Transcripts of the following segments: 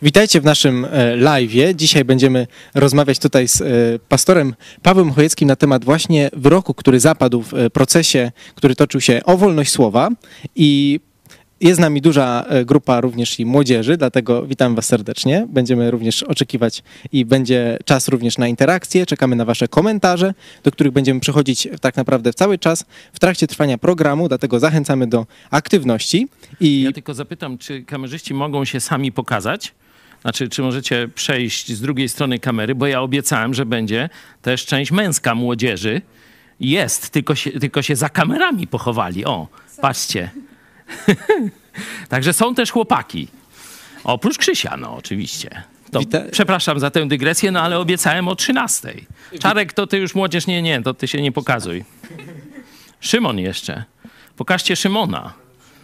Witajcie w naszym live'ie. Dzisiaj będziemy rozmawiać tutaj z pastorem Pawłem Chojeckim na temat właśnie wyroku, który zapadł w procesie, który toczył się o wolność słowa. I jest z nami duża grupa również i młodzieży, dlatego witam was serdecznie. Będziemy również oczekiwać i będzie czas również na interakcję. Czekamy na wasze komentarze, do których będziemy przechodzić tak naprawdę cały czas w trakcie trwania programu, dlatego zachęcamy do aktywności. Ja tylko zapytam, czy kamerzyści mogą się sami pokazać? Znaczy, czy możecie przejść z drugiej strony kamery, bo ja obiecałem, że będzie też część męska młodzieży. Jest, tylko się za kamerami pochowali. O, patrzcie. Także są też chłopaki. Oprócz Krzysia, no oczywiście. Przepraszam za tę dygresję, no ale obiecałem o 13:00. Czarek, to ty już młodzież, nie, to ty się nie pokazuj. Szymon jeszcze. Pokażcie Szymona.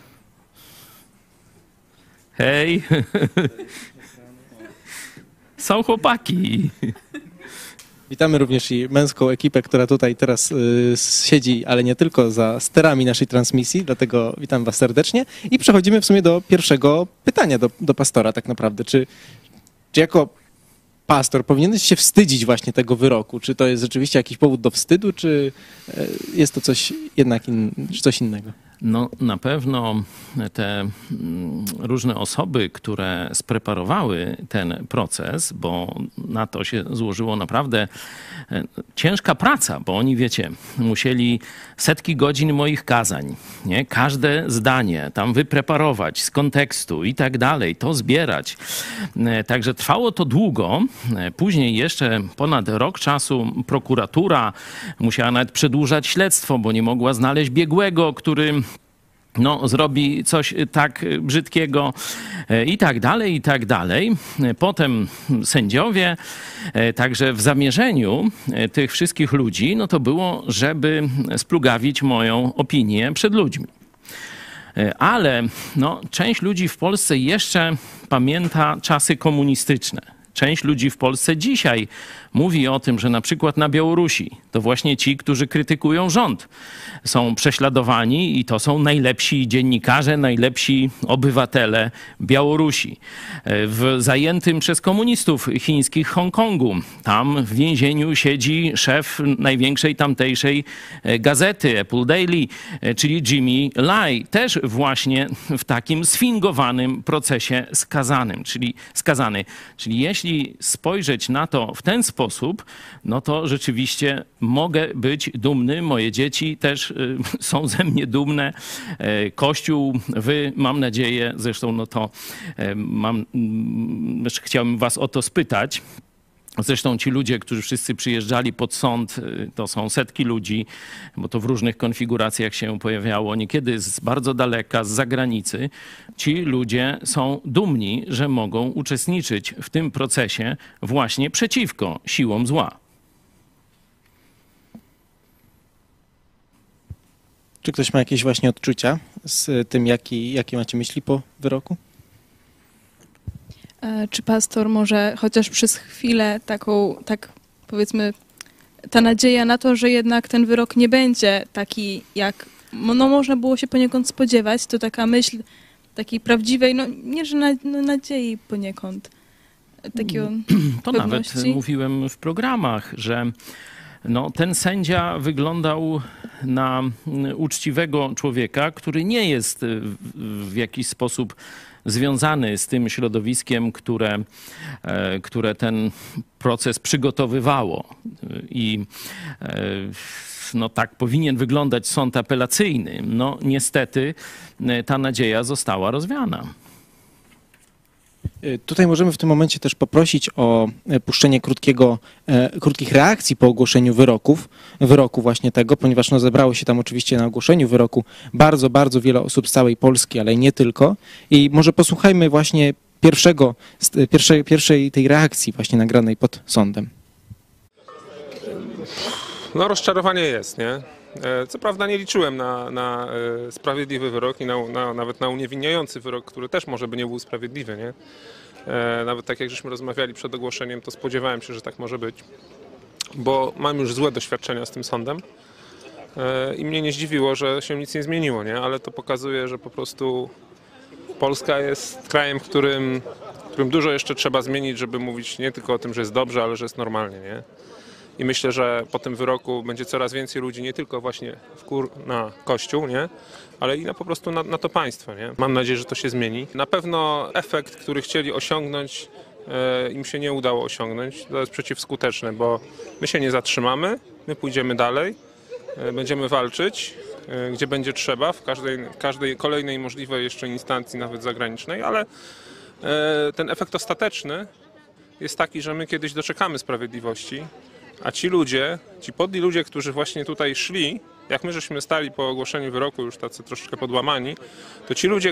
Hej. Są chłopaki. Witamy również i męską ekipę, która tutaj teraz siedzi, ale nie tylko za sterami naszej transmisji, dlatego witam was serdecznie. I przechodzimy w sumie do pierwszego pytania do pastora tak naprawdę. Czy jako pastor powinieneś się wstydzić właśnie tego wyroku? Czy to jest rzeczywiście jakiś powód do wstydu, czy jest to coś jednak czy coś innego? No na pewno te różne osoby, które spreparowały ten proces, bo na to się złożyło naprawdę ciężka praca, bo oni, wiecie, musieli setki godzin moich kazań, nie? Każde zdanie tam wypreparować z kontekstu i tak dalej, to zbierać. Także trwało to długo. Później jeszcze ponad rok czasu prokuratura musiała nawet przedłużać śledztwo, bo nie mogła znaleźć biegłego, który zrobi coś tak brzydkiego i tak dalej, i tak dalej. Potem sędziowie, także w zamierzeniu tych wszystkich ludzi, to było, żeby splugawić moją opinię przed ludźmi. Ale część ludzi w Polsce jeszcze pamięta czasy komunistyczne. Część ludzi w Polsce dzisiaj mówi o tym, że na przykład na Białorusi to właśnie ci, którzy krytykują rząd, są prześladowani i to są najlepsi dziennikarze, najlepsi obywatele Białorusi. W zajętym przez komunistów chińskich Hongkongu, tam w więzieniu siedzi szef największej tamtejszej gazety Apple Daily, czyli Jimmy Lai, też właśnie w takim sfingowanym procesie skazany. Czyli jeśli spojrzeć na to w ten sposób, to rzeczywiście mogę być dumny. Moje dzieci też są ze mnie dumne. Kościół, wy, mam nadzieję, zresztą chciałbym was o to spytać. Zresztą ci ludzie, którzy wszyscy przyjeżdżali pod sąd, to są setki ludzi, bo to w różnych konfiguracjach się pojawiało, niekiedy z bardzo daleka, z zagranicy. Ci ludzie są dumni, że mogą uczestniczyć w tym procesie właśnie przeciwko siłom zła. Czy ktoś ma jakieś właśnie odczucia z tym, jakie macie myśli po wyroku? Czy pastor może chociaż przez chwilę tak powiedzmy, ta nadzieja na to, że jednak ten wyrok nie będzie taki, jak można było się poniekąd spodziewać, to taka myśl takiej prawdziwej, nie że nadziei poniekąd, takiego to pewności. Nawet mówiłem w programach, że ten sędzia wyglądał na uczciwego człowieka, który nie jest w jakiś sposób związany z tym środowiskiem, które ten proces przygotowywało. I tak powinien wyglądać sąd apelacyjny. Niestety ta nadzieja została rozwiana. Tutaj możemy w tym momencie też poprosić o puszczenie krótkich reakcji po ogłoszeniu wyroku właśnie tego, ponieważ zebrało się tam oczywiście na ogłoszeniu wyroku bardzo, bardzo wiele osób z całej Polski, ale nie tylko. I może posłuchajmy właśnie pierwszej tej reakcji właśnie nagranej pod sądem. Rozczarowanie jest, nie? Co prawda nie liczyłem na sprawiedliwy wyrok i nawet na uniewinniający wyrok, który też może by nie był sprawiedliwy, nie? Nawet tak jak żeśmy rozmawiali przed ogłoszeniem, to spodziewałem się, że tak może być, bo mam już złe doświadczenia z tym sądem i mnie nie zdziwiło, że się nic nie zmieniło, nie? Ale to pokazuje, że po prostu Polska jest krajem, w którym którym dużo jeszcze trzeba zmienić, żeby mówić nie tylko o tym, że jest dobrze, ale że jest normalnie, nie? I myślę, że po tym wyroku będzie coraz więcej ludzi, nie tylko właśnie na Kościół, nie? Ale i po prostu na to państwo, nie? Mam nadzieję, że to się zmieni. Na pewno efekt, który chcieli osiągnąć, im się nie udało osiągnąć. To jest przeciwskuteczne, bo my się nie zatrzymamy, my pójdziemy dalej, będziemy walczyć, gdzie będzie trzeba, w każdej kolejnej możliwej jeszcze instancji, nawet zagranicznej, ale ten efekt ostateczny jest taki, że my kiedyś doczekamy sprawiedliwości, a ci ludzie, ci podli ludzie, którzy właśnie tutaj szli, jak my żeśmy stali po ogłoszeniu wyroku, już tacy troszeczkę podłamani, to ci ludzie,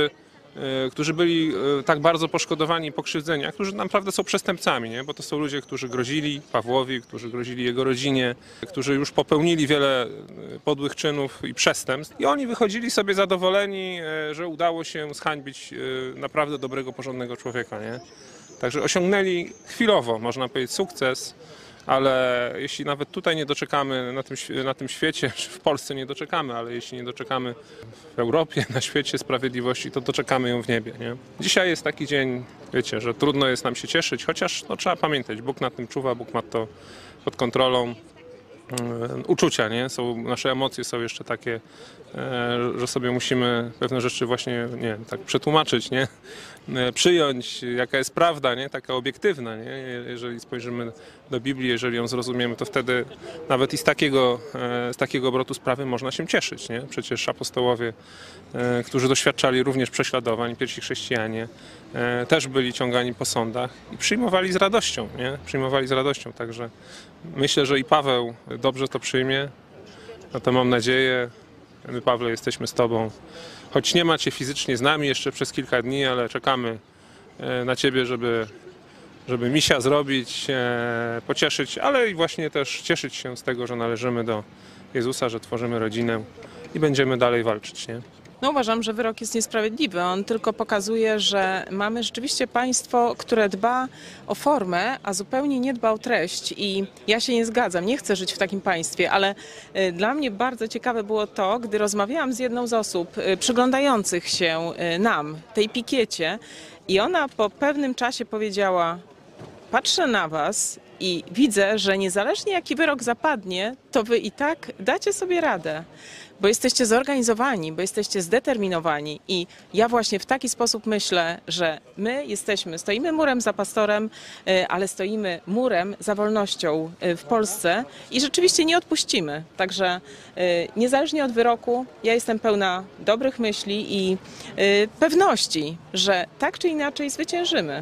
którzy byli tak bardzo poszkodowani i pokrzywdzeni, a którzy naprawdę są przestępcami, nie? Bo to są ludzie, którzy grozili Pawłowi, którzy grozili jego rodzinie, którzy już popełnili wiele podłych czynów i przestępstw. I oni wychodzili sobie zadowoleni, że udało się zhańbić naprawdę dobrego, porządnego człowieka, nie? Także osiągnęli chwilowo, można powiedzieć, sukces, ale jeśli nawet tutaj nie doczekamy na tym świecie, czy w Polsce nie doczekamy, ale jeśli nie doczekamy w Europie, na świecie sprawiedliwości, to doczekamy ją w niebie, nie? Dzisiaj jest taki dzień, wiecie, że trudno jest nam się cieszyć, chociaż trzeba pamiętać, Bóg nad tym czuwa, Bóg ma to pod kontrolą. Uczucia, nie? Nasze emocje są jeszcze takie, że sobie musimy pewne rzeczy właśnie, nie wiem, tak przetłumaczyć, nie? Przyjąć, jaka jest prawda, nie? Taka obiektywna, nie? Jeżeli spojrzymy do Biblii, jeżeli ją zrozumiemy, to wtedy nawet i z takiego obrotu sprawy można się cieszyć, nie? Przecież apostołowie, którzy doświadczali również prześladowań, pierwsi chrześcijanie, też byli ciągani po sądach i przyjmowali z radością, nie? Przyjmowali z radością, także myślę, że i Paweł dobrze to przyjmie, no to mam nadzieję. My, Pawle, jesteśmy z Tobą. Choć nie ma Cię fizycznie z nami jeszcze przez kilka dni, ale czekamy na Ciebie, żeby misia zrobić, pocieszyć, ale i właśnie też cieszyć się z tego, że należymy do Jezusa, że tworzymy rodzinę i będziemy dalej walczyć, nie? No uważam, że wyrok jest niesprawiedliwy. On tylko pokazuje, że mamy rzeczywiście państwo, które dba o formę, a zupełnie nie dba o treść. I ja się nie zgadzam, nie chcę żyć w takim państwie, ale dla mnie bardzo ciekawe było to, gdy rozmawiałam z jedną z osób przyglądających się nam, tej pikiecie, i ona po pewnym czasie powiedziała: patrzę na was i widzę, że niezależnie jaki wyrok zapadnie, to wy i tak dacie sobie radę. Bo jesteście zorganizowani, bo jesteście zdeterminowani i ja właśnie w taki sposób myślę, że my stoimy murem za pastorem, ale stoimy murem za wolnością w Polsce i rzeczywiście nie odpuścimy. Także niezależnie od wyroku, ja jestem pełna dobrych myśli i pewności, że tak czy inaczej zwyciężymy.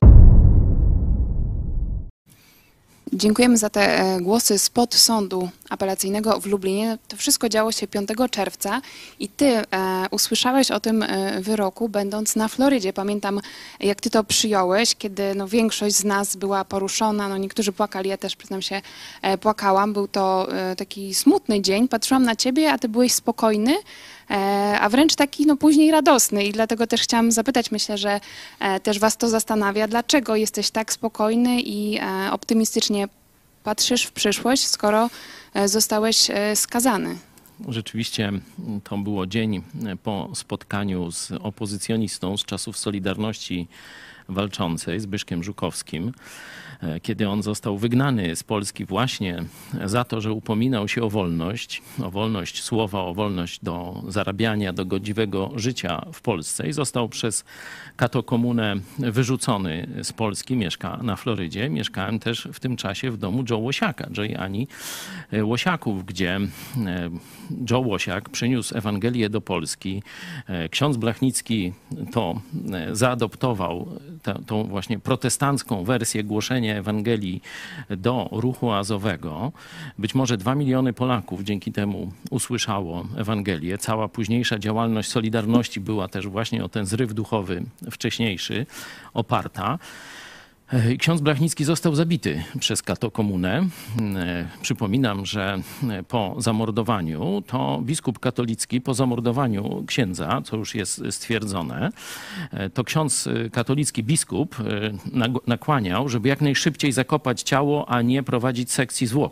Dziękujemy za te głosy spod sądu apelacyjnego w Lublinie. To wszystko działo się 5 czerwca i ty usłyszałeś o tym wyroku, będąc na Florydzie. Pamiętam, jak ty to przyjąłeś, kiedy większość z nas była poruszona, niektórzy płakali, ja też, przyznam się, płakałam. Był to taki smutny dzień. Patrzyłam na ciebie, a ty byłeś spokojny, a wręcz taki później radosny i dlatego też chciałam zapytać, myślę, że też was to zastanawia, dlaczego jesteś tak spokojny i optymistycznie patrzysz w przyszłość, skoro zostałeś skazany? Rzeczywiście to było dzień po spotkaniu z opozycjonistą z czasów Solidarności Walczącej, Zbyszkiem Żukowskim, kiedy on został wygnany z Polski właśnie za to, że upominał się o wolność słowa, o wolność do zarabiania, do godziwego życia w Polsce i został przez katokomunę wyrzucony z Polski, mieszka na Florydzie. Mieszkałem też w tym czasie w domu Joe Łosiaka, Joe i Ani Łosiaków, gdzie Joe Łosiak przyniósł Ewangelię do Polski. Ksiądz Blachnicki to zaadoptował, tą właśnie protestancką wersję głoszenia Ewangelii do ruchu azowego. Być może 2 miliony Polaków dzięki temu usłyszało Ewangelię. Cała późniejsza działalność Solidarności była też właśnie o ten zryw duchowy wcześniejszy oparta. Ksiądz Blachnicki został zabity przez katokomunę. Przypominam, że po zamordowaniu to biskup katolicki, po zamordowaniu księdza, co już jest stwierdzone, to ksiądz katolicki biskup nakłaniał, żeby jak najszybciej zakopać ciało, a nie prowadzić sekcji zwłok.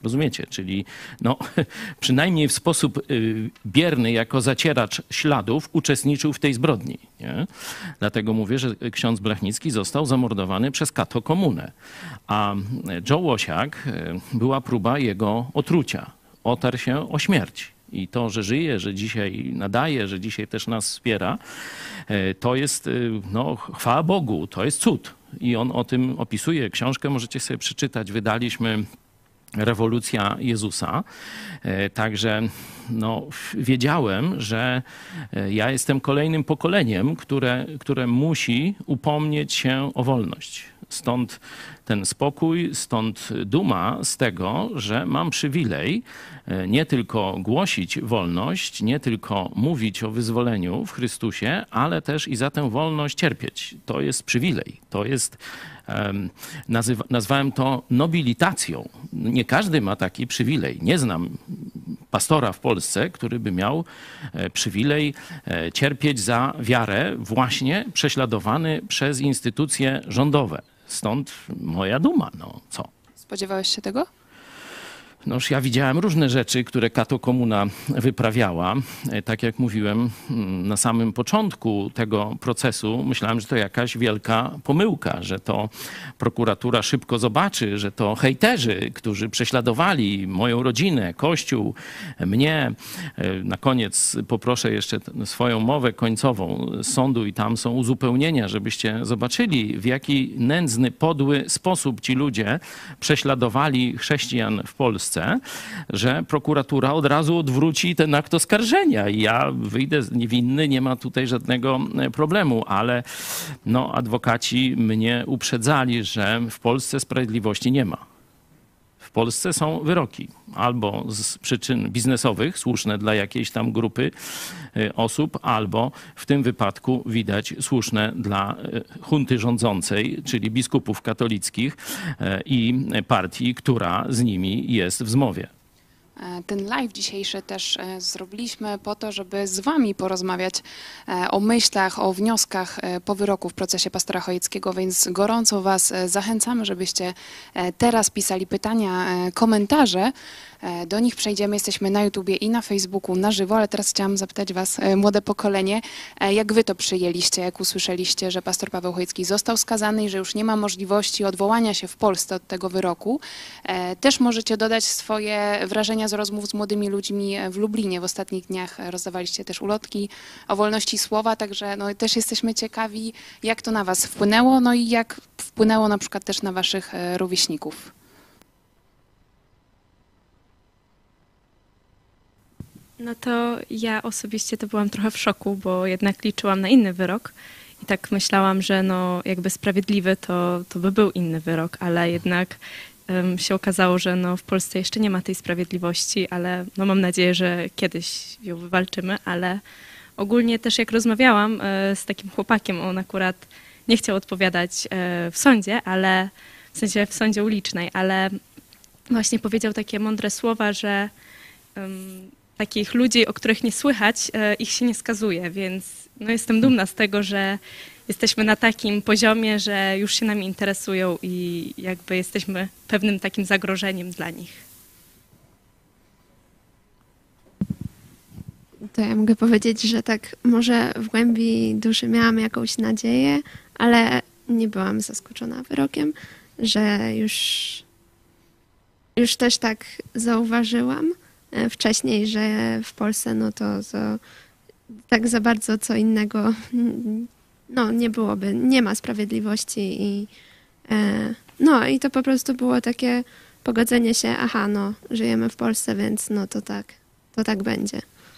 Rozumiecie? Czyli no, przynajmniej w sposób bierny, jako zacieracz śladów, uczestniczył w tej zbrodni. Nie? Dlatego mówię, że ksiądz Blachnicki został zamordowany przez katokomunę. A Joe Łosiak, była próba jego otrucia. Otarł się o śmierć. I to, że żyje, że dzisiaj nadaje, że dzisiaj też nas wspiera, to jest, no, chwała Bogu, to jest cud. I on o tym opisuje. Książkę możecie sobie przeczytać. Wydaliśmy Rewolucja Jezusa. Także no, wiedziałem, że ja jestem kolejnym pokoleniem, które musi upomnieć się o wolność. Stąd ten spokój, stąd duma z tego, że mam przywilej nie tylko głosić wolność, nie tylko mówić o wyzwoleniu w Chrystusie, ale też i za tę wolność cierpieć. To jest przywilej. To jest, nazwałem to nobilitacją. Nie każdy ma taki przywilej. Nie znam pastora w Polsce, który by miał przywilej cierpieć za wiarę, właśnie prześladowany przez instytucje rządowe. Stąd moja duma, no co? Spodziewałeś się tego? Noż ja widziałem różne rzeczy, które katokomuna wyprawiała. Tak jak mówiłem na samym początku tego procesu, myślałem, że to jakaś wielka pomyłka, że to prokuratura szybko zobaczy, że to hejterzy, którzy prześladowali moją rodzinę, Kościół, mnie. Na koniec poproszę jeszcze swoją mowę końcową z sądu i tam są uzupełnienia, żebyście zobaczyli, w jaki nędzny, podły sposób ci ludzie prześladowali chrześcijan w Polsce, że prokuratura od razu odwróci ten akt oskarżenia i ja wyjdę niewinny, nie ma tutaj żadnego problemu, ale no, adwokaci mnie uprzedzali, że w Polsce sprawiedliwości nie ma. W Polsce są wyroki albo z przyczyn biznesowych, słuszne dla jakiejś tam grupy osób, albo w tym wypadku widać słuszne dla junty rządzącej, czyli biskupów katolickich i partii, która z nimi jest w zmowie. Ten live dzisiejszy też zrobiliśmy po to, żeby z wami porozmawiać o myślach, o wnioskach po wyroku w procesie pastora Chojeckiego, więc gorąco was zachęcamy, żebyście teraz pisali pytania, komentarze. Do nich przejdziemy, jesteśmy na YouTubie i na Facebooku na żywo, ale teraz chciałam zapytać was, młode pokolenie, jak wy to przyjęliście, jak usłyszeliście, że pastor Paweł Chojecki został skazany i że już nie ma możliwości odwołania się w Polsce od tego wyroku. Też możecie dodać swoje wrażenia z rozmów z młodymi ludźmi w Lublinie. W ostatnich dniach rozdawaliście też ulotki o wolności słowa, także no, też jesteśmy ciekawi, jak to na was wpłynęło, no i jak wpłynęło na przykład też na waszych rówieśników. No to ja osobiście to byłam trochę w szoku, bo jednak liczyłam na inny wyrok i tak myślałam, że no jakby sprawiedliwy to by był inny wyrok, ale jednak się okazało, że no w Polsce jeszcze nie ma tej sprawiedliwości, ale no mam nadzieję, że kiedyś ją wywalczymy, ale ogólnie też jak rozmawiałam z takim chłopakiem, on akurat nie chciał odpowiadać w sądzie, ale w sensie w sądzie ulicznej, ale właśnie powiedział takie mądre słowa, że takich ludzi, o których nie słychać, ich się nie skazuje, więc no jestem dumna z tego, że jesteśmy na takim poziomie, że już się nami interesują i jakby jesteśmy pewnym takim zagrożeniem dla nich. To ja mogę powiedzieć, że tak może w głębi duszy miałam jakąś nadzieję, ale nie byłam zaskoczona wyrokiem, że już też tak zauważyłam wcześniej, że w Polsce no to tak za bardzo co innego no nie byłoby, nie ma sprawiedliwości i no i to po prostu było takie pogodzenie się, aha, no żyjemy w Polsce, więc no to tak będzie.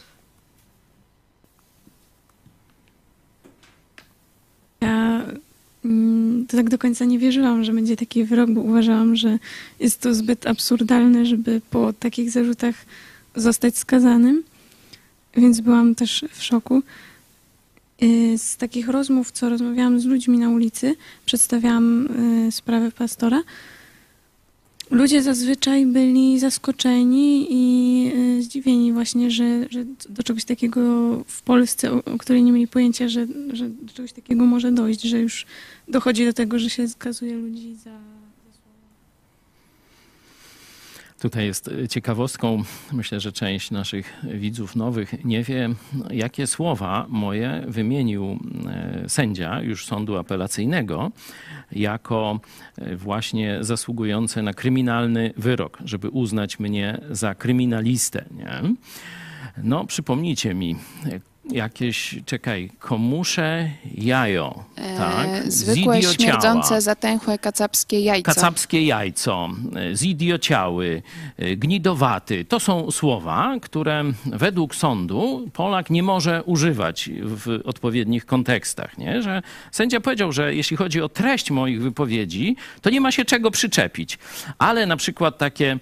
Ja to tak do końca nie wierzyłam, że będzie taki wyrok, bo uważałam, że jest to zbyt absurdalne, żeby po takich zarzutach zostać skazanym, więc byłam też w szoku. Z takich rozmów, co rozmawiałam z ludźmi na ulicy, przedstawiałam sprawę pastora, ludzie zazwyczaj byli zaskoczeni i zdziwieni właśnie, że do czegoś takiego w Polsce, o której nie mieli pojęcia, że do czegoś takiego może dojść, że już dochodzi do tego, że się skazuje ludzi za słowo. Tutaj jest ciekawostką, myślę, że część naszych widzów nowych nie wie, jakie słowa moje wymienił sędzia już sądu apelacyjnego jako właśnie zasługujące na kryminalny wyrok, żeby uznać mnie za kryminalistę. Nie? No, przypomnijcie mi, jakieś, komusze jajo, tak? Zwykłe, śmierdzące, zatęchłe, kacapskie jajco. Kacapskie jajco, zidiociały, gnidowaty. To są słowa, które według sądu Polak nie może używać w odpowiednich kontekstach. Nie? Że sędzia powiedział, że jeśli chodzi o treść moich wypowiedzi, to nie ma się czego przyczepić. Ale na przykład takie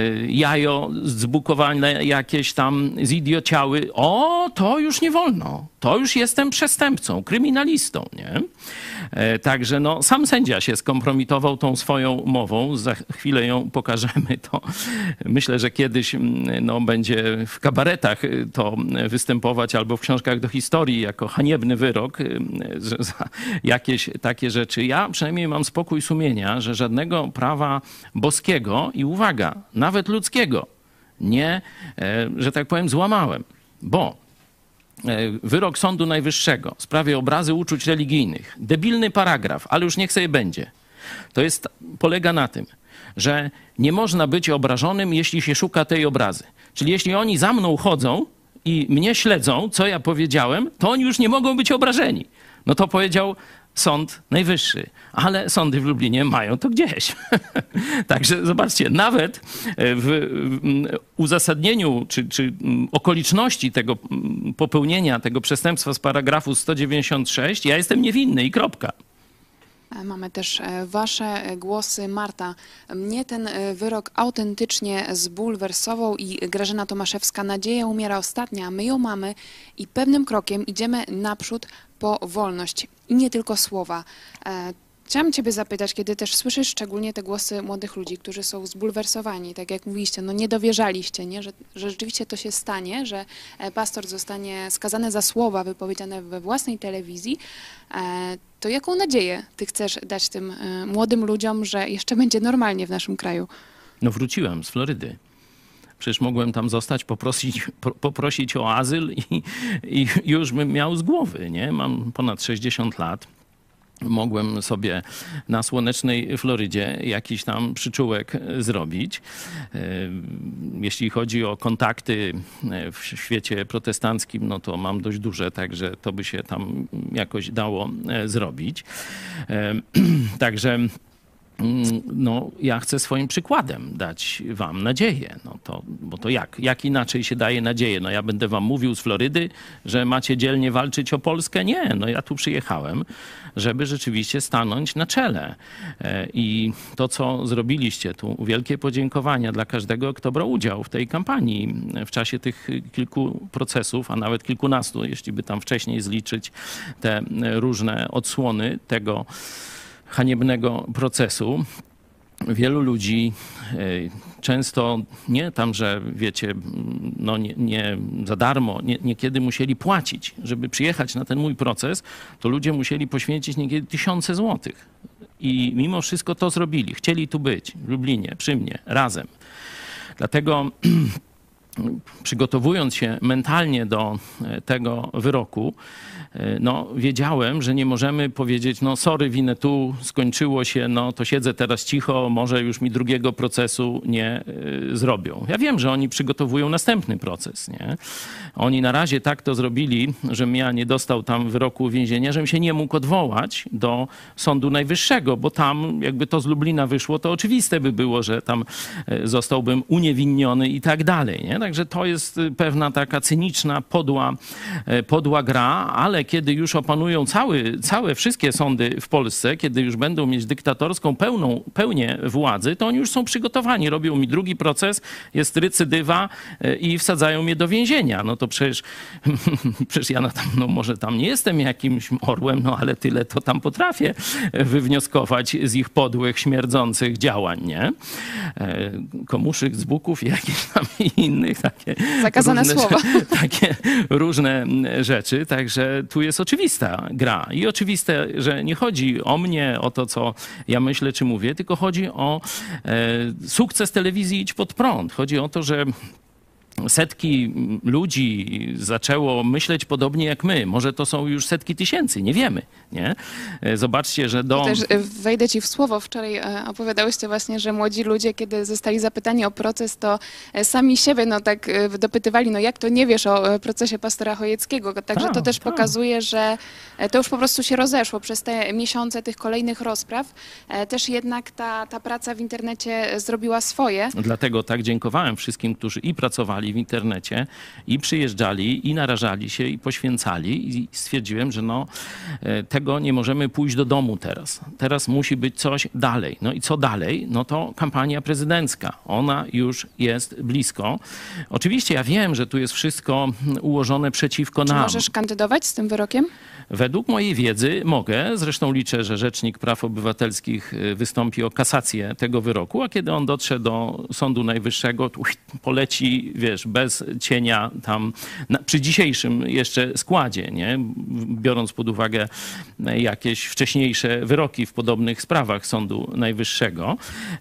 jajo zbukowane jakieś tam zidiociały, to już nie wolno. To już jestem przestępcą, kryminalistą, nie? Także no, sam sędzia się skompromitował tą swoją mową. Za chwilę ją pokażemy. To myślę, że kiedyś no, będzie w kabaretach to występować albo w książkach do historii jako haniebny wyrok za jakieś takie rzeczy. Ja przynajmniej mam spokój sumienia, że żadnego prawa boskiego i uwaga, nawet ludzkiego nie, że tak powiem, złamałem. Bo wyrok Sądu Najwyższego w sprawie obrazy uczuć religijnych, debilny paragraf, ale już niech sobie będzie. To polega na tym, że nie można być obrażonym, jeśli się szuka tej obrazy. Czyli jeśli oni za mną chodzą i mnie śledzą, co ja powiedziałem, to oni już nie mogą być obrażeni. No to powiedział Sąd Najwyższy, ale sądy w Lublinie mają to gdzieś. Także zobaczcie, nawet w uzasadnieniu czy okoliczności tego popełnienia tego przestępstwa z paragrafu 196 ja jestem niewinny i kropka. Mamy też wasze głosy. Marta, mnie ten wyrok autentycznie zbulwersował i Grażyna Tomaszewska, nadzieja umiera ostatnia, a my ją mamy i pewnym krokiem idziemy naprzód po wolność i nie tylko słowa. Chciałam ciebie zapytać, kiedy też słyszysz szczególnie te głosy młodych ludzi, którzy są zbulwersowani, tak jak mówiliście, no nie dowierzaliście, nie? Że rzeczywiście to się stanie, że pastor zostanie skazany za słowa wypowiedziane we własnej telewizji, to jaką nadzieję ty chcesz dać tym młodym ludziom, że jeszcze będzie normalnie w naszym kraju? No wróciłem z Florydy. Przecież mogłem tam zostać, poprosić o azyl i już bym miał z głowy, nie? Mam ponad 60 lat. Mogłem sobie na słonecznej Florydzie jakiś tam przyczółek zrobić. Jeśli chodzi o kontakty w świecie protestanckim, no to mam dość duże, także to by się tam jakoś dało zrobić. Także no, ja chcę swoim przykładem dać wam nadzieję. No to, bo to jak inaczej się daje nadzieję? No ja będę wam mówił z Florydy, że macie dzielnie walczyć o Polskę? Nie, no ja tu przyjechałem, żeby rzeczywiście stanąć na czele. I to, co zrobiliście tu, wielkie podziękowania dla każdego, kto brał udział w tej kampanii w czasie tych kilku procesów, a nawet kilkunastu, jeśli by tam wcześniej zliczyć te różne odsłony tego haniebnego procesu. Wielu ludzi często nie tam, że wiecie, no nie za darmo, niekiedy musieli płacić, żeby przyjechać na ten mój proces, to ludzie musieli poświęcić niekiedy tysiące złotych. I mimo wszystko to zrobili. Chcieli tu być, w Lublinie, przy mnie, razem. Dlatego przygotowując się mentalnie do tego wyroku, no wiedziałem, że nie możemy powiedzieć, no sorry, winę tu, skończyło się, no to siedzę teraz cicho, może już mi drugiego procesu nie zrobią. Ja wiem, że oni przygotowują następny proces, nie? Oni na razie tak to zrobili, żebym ja nie dostał tam wyroku więzienia, żebym się nie mógł odwołać do Sądu Najwyższego, bo tam jakby to z Lublina wyszło, to oczywiste by było, że tam zostałbym uniewinniony i tak dalej, nie? Także to jest pewna taka cyniczna, podła gra, ale kiedy już opanują wszystkie sądy w Polsce, kiedy już będą mieć dyktatorską pełnię władzy, to oni już są przygotowani. Robią mi drugi proces, jest recydywa i wsadzają mnie do więzienia. No to przecież ja no może tam nie jestem jakimś orłem, no ale tyle to tam potrafię wywnioskować z ich podłych, śmierdzących działań, nie? Komuszych z Buków i jakichś tam innych takie Zakazane słowa. takie różne rzeczy, także tu jest oczywista gra. I oczywiste, że nie chodzi o mnie, o to, co ja myślę, czy mówię, tylko chodzi o sukces telewizji Idź Pod Prąd. Chodzi o to, że setki ludzi zaczęło myśleć podobnie jak my. Może to są już setki tysięcy, nie wiemy. Nie? Zobaczcie, że Też wejdę ci w słowo. Wczoraj opowiadałyście właśnie, że młodzi ludzie, kiedy zostali zapytani o proces, to sami siebie tak dopytywali, no jak to nie wiesz o procesie pastora Chojeckiego. Także to też pokazuje, że to już po prostu się rozeszło przez te miesiące tych kolejnych rozpraw. Też jednak ta praca w internecie zrobiła swoje. Dlatego tak dziękowałem wszystkim, którzy i pracowali w internecie, i przyjeżdżali, i narażali się, i poświęcali. I stwierdziłem, że tego nie możemy pójść do domu teraz. Teraz musi być coś dalej. No i co dalej? No to kampania prezydencka. Ona już jest blisko. Oczywiście ja wiem, że tu jest wszystko ułożone przeciwko nam. Czy możesz kandydować z tym wyrokiem? Według mojej wiedzy mogę. Zresztą liczę, że Rzecznik Praw Obywatelskich wystąpi o kasację tego wyroku, a kiedy on dotrze do Sądu Najwyższego, to poleci, wiesz, bez cienia tam przy dzisiejszym jeszcze składzie, nie? Biorąc pod uwagę jakieś wcześniejsze wyroki w podobnych sprawach Sądu Najwyższego.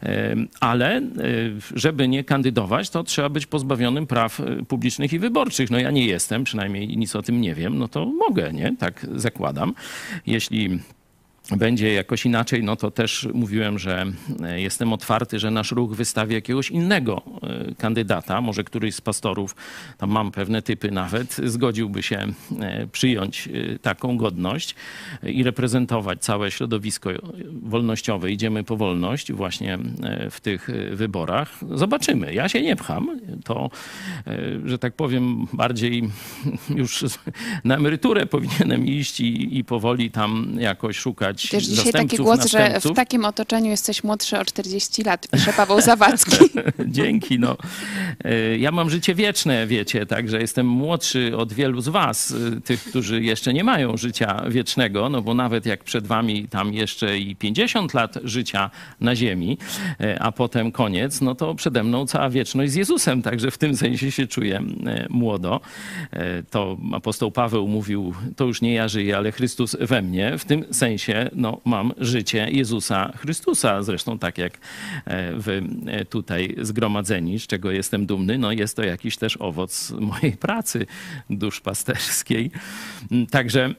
Ale żeby nie kandydować, to trzeba być pozbawionym praw publicznych i wyborczych. No ja nie jestem, przynajmniej nic o tym nie wiem, no to mogę, nie? Tak zakładam. Jeśli będzie jakoś inaczej, no to też mówiłem, że jestem otwarty, że nasz ruch wystawi jakiegoś innego kandydata. Może któryś z pastorów, tam mam pewne typy nawet, zgodziłby się przyjąć taką godność i reprezentować całe środowisko wolnościowe. Idziemy po wolność właśnie w tych wyborach. Zobaczymy. Ja się nie pcham. To, że tak powiem, bardziej już na emeryturę powinienem iść i powoli tam jakoś szukać też dzisiaj taki głos, że w takim otoczeniu jesteś młodszy o 40 lat, pisze Paweł Zawadzki. Dzięki, no. Ja mam życie wieczne, wiecie, także jestem młodszy od wielu z was, tych, którzy jeszcze nie mają życia wiecznego, no bo nawet jak przed wami tam jeszcze i 50 lat życia na ziemi, a potem koniec, no to przede mną cała wieczność z Jezusem, także w tym sensie się czuję młodo. To apostoł Paweł mówił, to już nie ja żyję, ale Chrystus we mnie. W tym sensie mam życie Jezusa Chrystusa. Zresztą tak jak wy tutaj zgromadzeni, z czego jestem dumny, no jest to jakiś też owoc mojej pracy duszpasterskiej. Także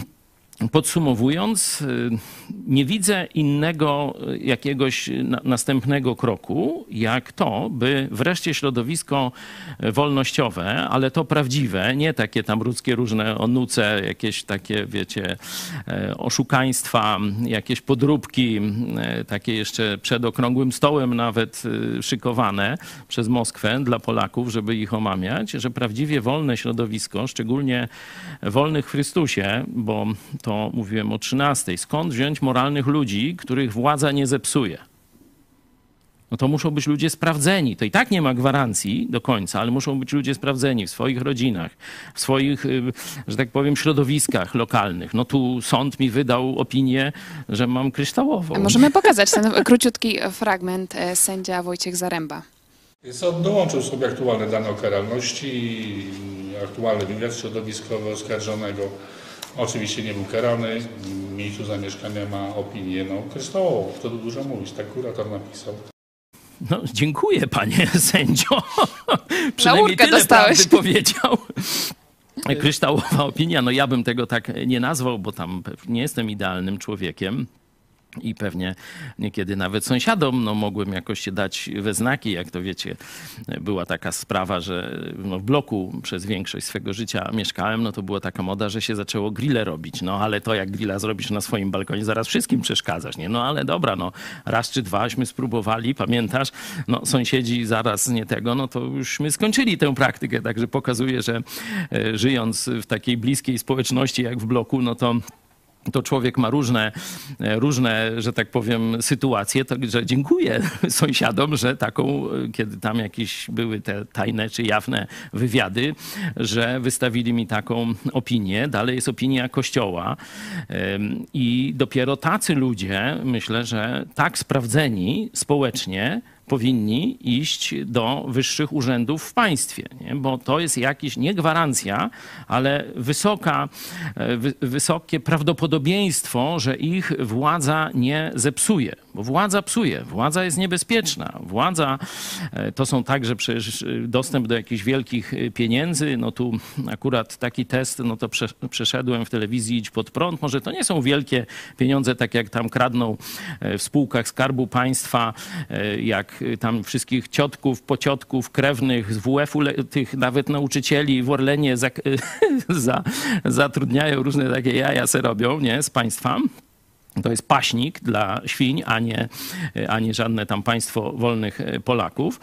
podsumowując, nie widzę innego jakiegoś następnego kroku, jak to, by wreszcie środowisko wolnościowe, ale to prawdziwe, nie takie tam ludzkie różne onuce, jakieś takie, wiecie, oszukaństwa, jakieś podróbki, takie jeszcze przed okrągłym stołem nawet szykowane przez Moskwę dla Polaków, żeby ich omamiać, że prawdziwie wolne środowisko, szczególnie wolnych w Chrystusie, bo to mówiłem o 13. Skąd wziąć moralnych ludzi, których władza nie zepsuje? No to muszą być ludzie sprawdzeni. To i tak nie ma gwarancji do końca, ale muszą być ludzie sprawdzeni w swoich rodzinach, w swoich, że tak powiem, środowiskach lokalnych. No tu sąd mi wydał opinię, że mam kryształową. Możemy pokazać ten króciutki fragment, sędzia Wojciech Zaręba. Sąd dołączył sobie aktualne dane o karalności, aktualny wywiad środowiskowy oskarżonego. Oczywiście nie był karany, w miejscu zamieszkania ma opinię kryształową. To dużo mówić, tak kurator napisał. No, dziękuję, panie sędzio. Przynajmniej tyle prawdy powiedział. Kryształowa opinia, no ja bym tego tak nie nazwał, bo tam nie jestem idealnym człowiekiem. I pewnie niekiedy nawet sąsiadom mogłem jakoś się dać we znaki. Jak to wiecie, była taka sprawa, że w bloku przez większość swego życia mieszkałem, no to była taka moda, że się zaczęło grille robić. No ale to jak grilla zrobisz na swoim balkonie, zaraz wszystkim przeszkadzasz, nie? No ale dobra, raz czy dwaśmy spróbowali, pamiętasz? No sąsiedzi zaraz nie tego, no to jużśmy skończyli tę praktykę. Także pokazuje, że żyjąc w takiej bliskiej społeczności jak w bloku, no to człowiek ma różne, że tak powiem, sytuacje. Także dziękuję sąsiadom, że taką, kiedy tam jakieś były te tajne czy jawne wywiady, że wystawili mi taką opinię. Dalej jest opinia Kościoła i dopiero tacy ludzie, myślę, że tak sprawdzeni społecznie, powinni iść do wyższych urzędów w państwie, nie? Bo to jest jakiś, nie gwarancja, ale wysokie prawdopodobieństwo, że ich władza nie zepsuje. Bo władza psuje, władza jest niebezpieczna. Władza to są także przecież dostęp do jakichś wielkich pieniędzy. No tu akurat taki test, no to przeszedłem w telewizji Idź Pod Prąd. Może to nie są wielkie pieniądze, tak jak tam kradną w spółkach Skarbu Państwa, jak tam wszystkich ciotków, pociotków, krewnych z WF-u, tych nawet nauczycieli w Orlenie zatrudniają, różne takie jaja se robią, nie, z państwa. To jest paśnik dla świń, a nie żadne tam państwo wolnych Polaków.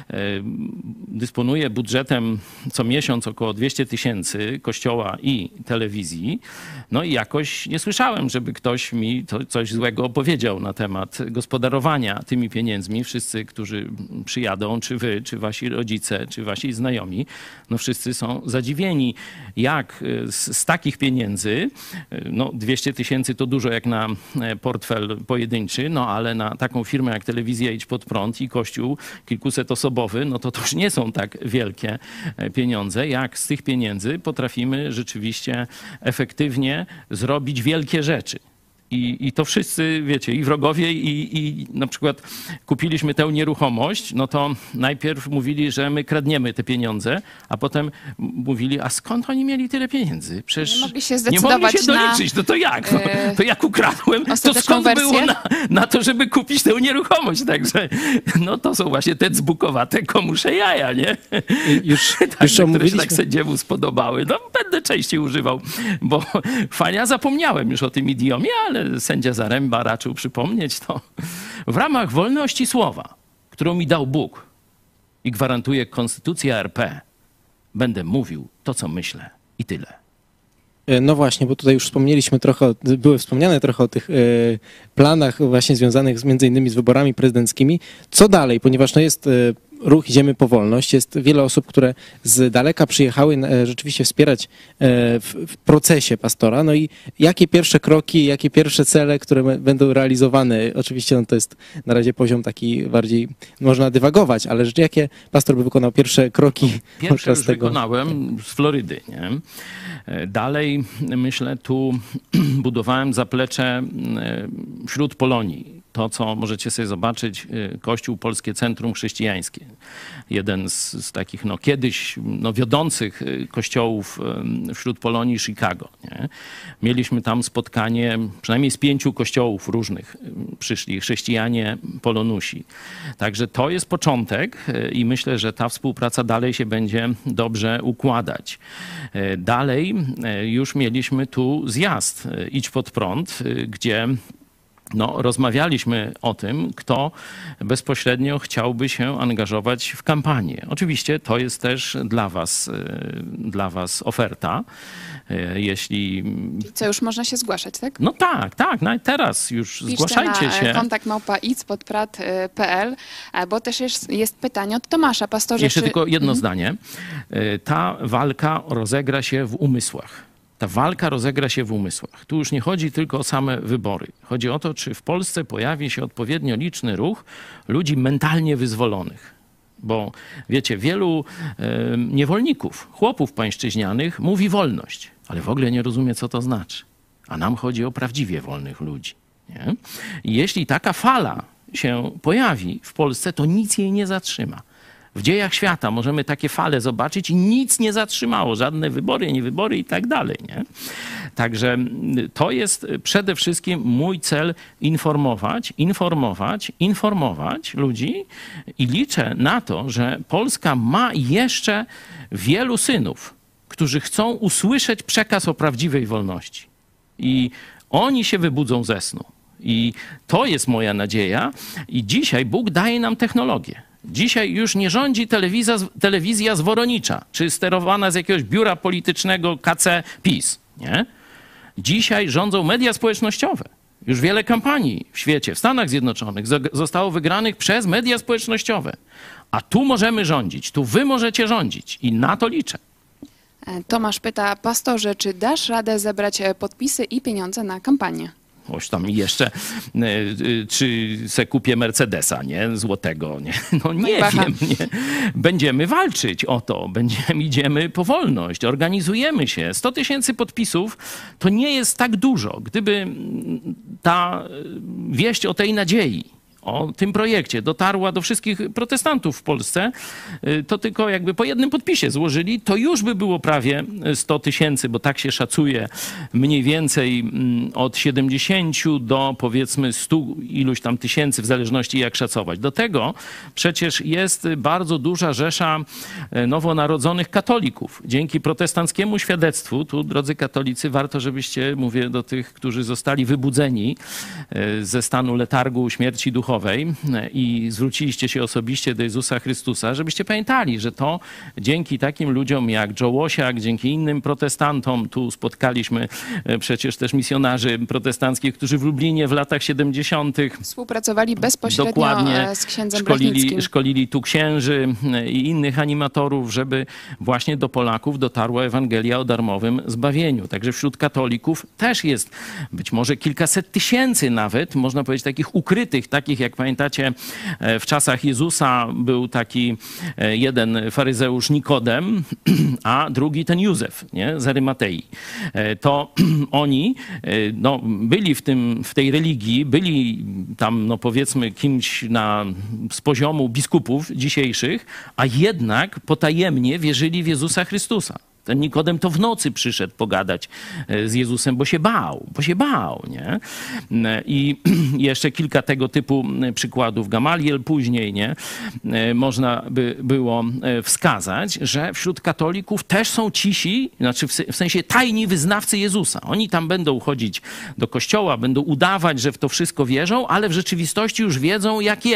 Dysponuje budżetem co miesiąc około 200 000 kościoła i telewizji. No i jakoś nie słyszałem, żeby ktoś mi coś złego powiedział na temat gospodarowania tymi pieniędzmi. Wszyscy, którzy przyjadą, czy wy, czy wasi rodzice, czy wasi znajomi, no wszyscy są zadziwieni, jak z takich pieniędzy, no 200 000 to dużo jak na portfel pojedynczy, no ale na taką firmę jak Telewizja Idź Pod Prąd i Kościół kilkusetosobowy, no to już nie są tak wielkie pieniądze, jak z tych pieniędzy potrafimy rzeczywiście efektywnie zrobić wielkie rzeczy. I to wszyscy, wiecie, i wrogowie, i na przykład kupiliśmy tę nieruchomość, no to najpierw mówili, że my kradniemy te pieniądze, a potem mówili, a skąd oni mieli tyle pieniędzy? Przecież nie mogli się doliczyć. No to jak? No, to jak ukradłem, to skąd było na to, żeby kupić tę nieruchomość? Także no to są właśnie te dzbukowate komusze jaja, nie? Już które się tak sędziemu spodobały. No będę częściej używał, bo fajnie, zapomniałem już o tym idiomie, ale sędzia Zaręba raczył przypomnieć to. W ramach wolności słowa, którą mi dał Bóg i gwarantuje Konstytucja RP, będę mówił to, co myślę i tyle. No właśnie, bo tutaj już wspomnieliśmy trochę, były wspomniane trochę o tych planach właśnie związanych między innymi z wyborami prezydenckimi. Co dalej? Ponieważ no jest ruch Idziemy po wolność. Jest wiele osób, które z daleka przyjechały rzeczywiście wspierać w procesie pastora. No i jakie pierwsze kroki, jakie pierwsze cele, które będą realizowane? Oczywiście no to jest na razie poziom taki bardziej, można dywagować, ale jakie pastor by wykonał pierwsze kroki? Pierwsze już wykonałem z Florydy, nie? Dalej, myślę, tu budowałem zaplecze wśród Polonii. To, co możecie sobie zobaczyć, Kościół Polskie Centrum Chrześcijańskie. Jeden z takich no, kiedyś no, wiodących kościołów wśród Polonii, Chicago. Nie? Mieliśmy tam spotkanie, przynajmniej z 5 kościołów różnych przyszli chrześcijanie, Polonusi. Także to jest początek i myślę, że ta współpraca dalej się będzie dobrze układać. Dalej już mieliśmy tu zjazd Idź Pod Prąd, gdzie no, rozmawialiśmy o tym, kto bezpośrednio chciałby się angażować w kampanię. Oczywiście to jest też dla was oferta. Jeśli... Co, już można się zgłaszać, tak? No tak, nawet teraz już zgłaszajcie się. kontakt@idźpodprad.pl, bo też jest pytanie od Tomasza, pastorze. Jeszcze tylko jedno zdanie. Ta walka rozegra się w umysłach. Ta walka rozegra się w umysłach. Tu już nie chodzi tylko o same wybory. Chodzi o to, czy w Polsce pojawi się odpowiednio liczny ruch ludzi mentalnie wyzwolonych. Bo wiecie, wielu niewolników, chłopów pańszczyźnianych mówi wolność, ale w ogóle nie rozumie, co to znaczy. A nam chodzi o prawdziwie wolnych ludzi. Nie? I jeśli taka fala się pojawi w Polsce, to nic jej nie zatrzyma. W dziejach świata możemy takie fale zobaczyć i nic nie zatrzymało. Żadne wybory, nie wybory i tak dalej. Nie? Także to jest przede wszystkim mój cel informować ludzi i liczę na to, że Polska ma jeszcze wielu synów, którzy chcą usłyszeć przekaz o prawdziwej wolności. I oni się wybudzą ze snu. I to jest moja nadzieja. I dzisiaj Bóg daje nam technologię. Dzisiaj już nie rządzi telewizja z Woronicza, czy sterowana z jakiegoś biura politycznego KC PiS. Nie? Dzisiaj rządzą media społecznościowe. Już wiele kampanii w świecie, w Stanach Zjednoczonych zostało wygranych przez media społecznościowe. A tu możemy rządzić, tu wy możecie rządzić i na to liczę. Tomasz pyta, pastorze, czy dasz radę zebrać podpisy i pieniądze na kampanię? oś tam jeszcze, czy se kupię Mercedesa, nie? Złotego, nie? No nie wiem, nie? Będziemy walczyć o to, idziemy po wolność, organizujemy się. 100 000 podpisów to nie jest tak dużo. Gdyby ta wieść o tej nadziei, o tym projekcie dotarła do wszystkich protestantów w Polsce, to tylko jakby po jednym podpisie złożyli, to już by było prawie 100 000, bo tak się szacuje mniej więcej od 70 do powiedzmy 100 iluś tam tysięcy, w zależności jak szacować. Do tego przecież jest bardzo duża rzesza nowonarodzonych katolików. Dzięki protestanckiemu świadectwu, tu drodzy katolicy, warto, żebyście, mówię do tych, którzy zostali wybudzeni ze stanu letargu śmierci duchowej, i zwróciliście się osobiście do Jezusa Chrystusa, żebyście pamiętali, że to dzięki takim ludziom jak Joe Łosiak, dzięki innym protestantom, tu spotkaliśmy przecież też misjonarzy protestanckich, którzy w Lublinie w latach 70. współpracowali bezpośrednio dokładnie z księdzem Blachnickim. Szkolili tu księży i innych animatorów, żeby właśnie do Polaków dotarła Ewangelia o darmowym zbawieniu. Także wśród katolików też jest być może kilkaset tysięcy nawet, można powiedzieć, takich ukrytych, takich jak pamiętacie, w czasach Jezusa był taki jeden faryzeusz Nikodem, a drugi ten Józef, nie? Z Arymatei. To oni no, byli w tej religii, byli tam, no powiedzmy, kimś z poziomu biskupów dzisiejszych, a jednak potajemnie wierzyli w Jezusa Chrystusa. Ten Nikodem to w nocy przyszedł pogadać z Jezusem, bo się bał, nie? I jeszcze kilka tego typu przykładów. Gamaliel później, nie? Można by było wskazać, że wśród katolików też są cisi, znaczy w sensie tajni wyznawcy Jezusa. Oni tam będą chodzić do kościoła, będą udawać, że w to wszystko wierzą, ale w rzeczywistości już wiedzą, jak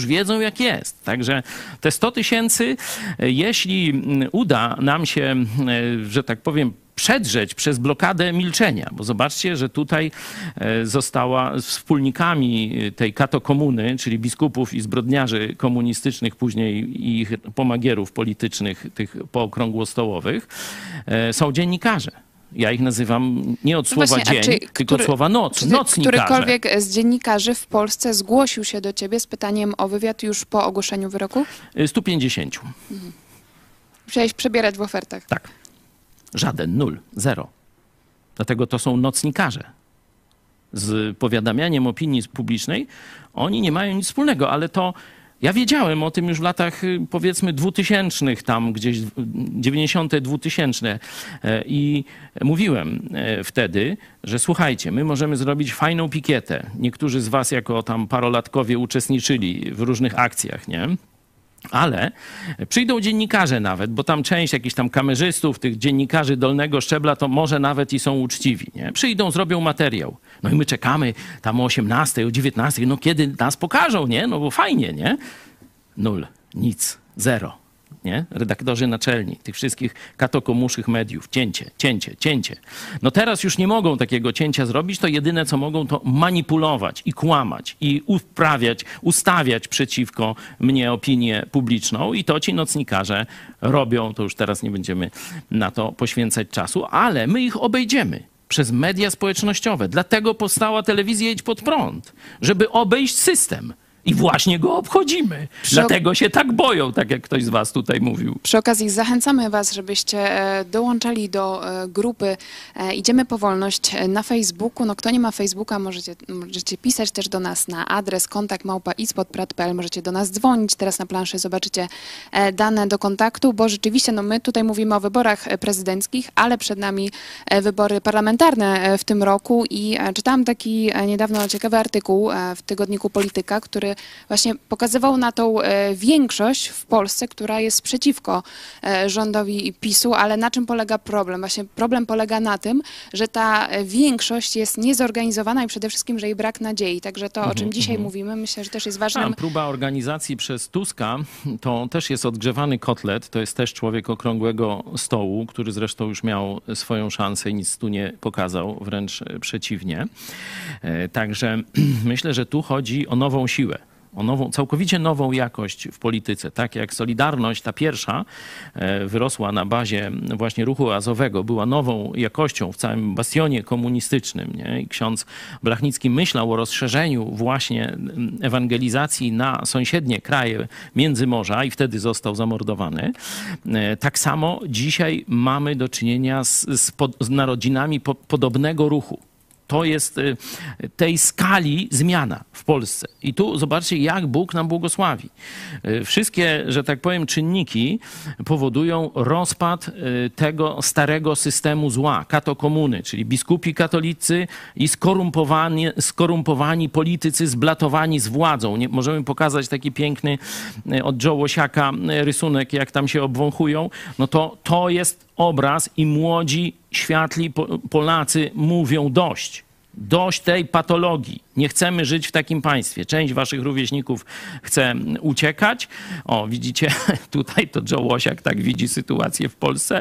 jest. Także te 100 000, jeśli uda nam się, że tak powiem, przedrzeć przez blokadę milczenia, bo zobaczcie, że tutaj została wspólnikami tej katokomuny, czyli biskupów i zbrodniarzy komunistycznych, później i ich pomagierów politycznych, tych pookrągłostołowych, są dziennikarze. Ja ich nazywam nie od słowa dzień, tylko od słowa noc. Nocnikarze. Którykolwiek z dziennikarzy w Polsce zgłosił się do ciebie z pytaniem o wywiad już po ogłoszeniu wyroku? 150. Musiałeś przebierać w ofertach. Tak. Żaden, 0, 0. Dlatego to są nocnikarze. Z powiadamianiem opinii publicznej oni nie mają nic wspólnego, ale to ja wiedziałem o tym już w latach powiedzmy 2000, tam gdzieś 90., 2000 i mówiłem wtedy, że słuchajcie, my możemy zrobić fajną pikietę. Niektórzy z was jako tam parolatkowie uczestniczyli w różnych akcjach, nie? Ale przyjdą dziennikarze nawet, bo tam część jakichś tam kamerzystów, tych dziennikarzy dolnego szczebla, to może nawet i są uczciwi, nie? Przyjdą, zrobią materiał. No i my czekamy tam o 18, o 19, no kiedy nas pokażą, nie? No bo fajnie, nie? 0, nic, 0. Nie? Redaktorzy naczelni tych wszystkich katokomuszych mediów. Cięcie. No teraz już nie mogą takiego cięcia zrobić, to jedyne co mogą to manipulować i kłamać i ustawiać przeciwko mnie opinię publiczną i to ci nocnikarze robią. To już teraz nie będziemy na to poświęcać czasu, ale my ich obejdziemy przez media społecznościowe. Dlatego powstała telewizja Idź Pod Prąd, żeby obejść system. I właśnie go obchodzimy. Dlatego się tak boją, tak jak ktoś z was tutaj mówił. Przy okazji zachęcamy was, żebyście dołączali do grupy Idziemy po wolność na Facebooku. No kto nie ma Facebooka, możecie pisać też do nas na adres kontakt@idzpodprad.pl. Możecie do nas dzwonić. Teraz na planszy zobaczycie dane do kontaktu, bo rzeczywiście no my tutaj mówimy o wyborach prezydenckich, ale przed nami wybory parlamentarne w tym roku i czytałam taki niedawno ciekawy artykuł w tygodniku Polityka, który właśnie pokazywał na tą większość w Polsce, która jest przeciwko rządowi PiS-u, ale na czym polega problem? Właśnie problem polega na tym, że ta większość jest niezorganizowana i przede wszystkim, że jej brak nadziei. Także to, o czym dzisiaj mówimy, myślę, że też jest ważnym. Próba organizacji przez Tuska to też jest odgrzewany kotlet, to jest też człowiek okrągłego stołu, który zresztą już miał swoją szansę i nic tu nie pokazał, wręcz przeciwnie. Także myślę, że tu chodzi o nową siłę. o całkowicie nową jakość w polityce. Tak jak Solidarność, ta pierwsza, wyrosła na bazie właśnie ruchu oazowego, była nową jakością w całym bastionie komunistycznym. Nie? I ksiądz Blachnicki myślał o rozszerzeniu właśnie ewangelizacji na sąsiednie kraje Międzymorza i wtedy został zamordowany. Tak samo dzisiaj mamy do czynienia z narodzinami podobnego ruchu. To jest tej skali zmiana w Polsce. I tu zobaczcie, jak Bóg nam błogosławi. Wszystkie, że tak powiem, czynniki powodują rozpad tego starego systemu zła, katokomuny, czyli biskupi katolicy i skorumpowani politycy zblatowani z władzą. Możemy pokazać taki piękny od Joe Łosiaka rysunek, jak tam się obwąchują. No to jest obraz i młodzi, światli Polacy mówią dość. Dość tej patologii. Nie chcemy żyć w takim państwie. Część waszych rówieśników chce uciekać. O, widzicie, tutaj to Joe Łosiak tak widzi sytuację w Polsce.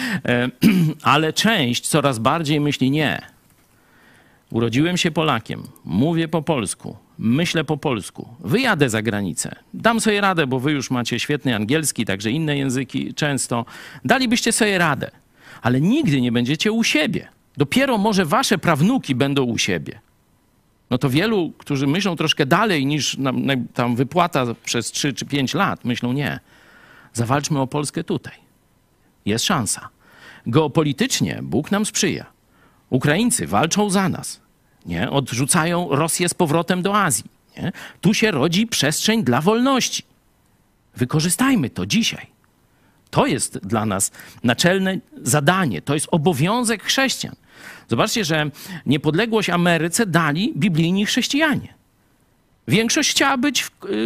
Ale część coraz bardziej myśli nie. Urodziłem się Polakiem, mówię po polsku, myślę po polsku, wyjadę za granicę, dam sobie radę, bo wy już macie świetny angielski, także inne języki często. Dalibyście sobie radę, ale nigdy nie będziecie u siebie. Dopiero może wasze prawnuki będą u siebie. No to wielu, którzy myślą troszkę dalej niż tam wypłata przez 3 czy 5 lat, myślą nie. Zawalczmy o Polskę tutaj. Jest szansa. Geopolitycznie Bóg nam sprzyja. Ukraińcy walczą za nas. Nie? Odrzucają Rosję z powrotem do Azji. Nie? Tu się rodzi przestrzeń dla wolności. Wykorzystajmy to dzisiaj. To jest dla nas naczelne zadanie. To jest obowiązek chrześcijan. Zobaczcie, że niepodległość Ameryce dali biblijni chrześcijanie. Większość chciała być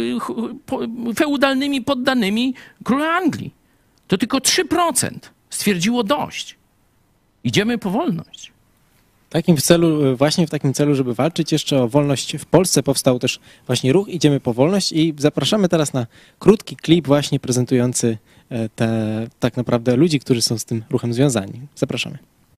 feudalnymi poddanymi króla Anglii. To tylko 3% stwierdziło dość. Idziemy po wolność. Właśnie w takim celu, żeby walczyć jeszcze o wolność w Polsce, powstał też właśnie ruch Idziemy po wolność i zapraszamy teraz na krótki klip właśnie prezentujący tak naprawdę ludzi, którzy są z tym ruchem związani. Zapraszamy.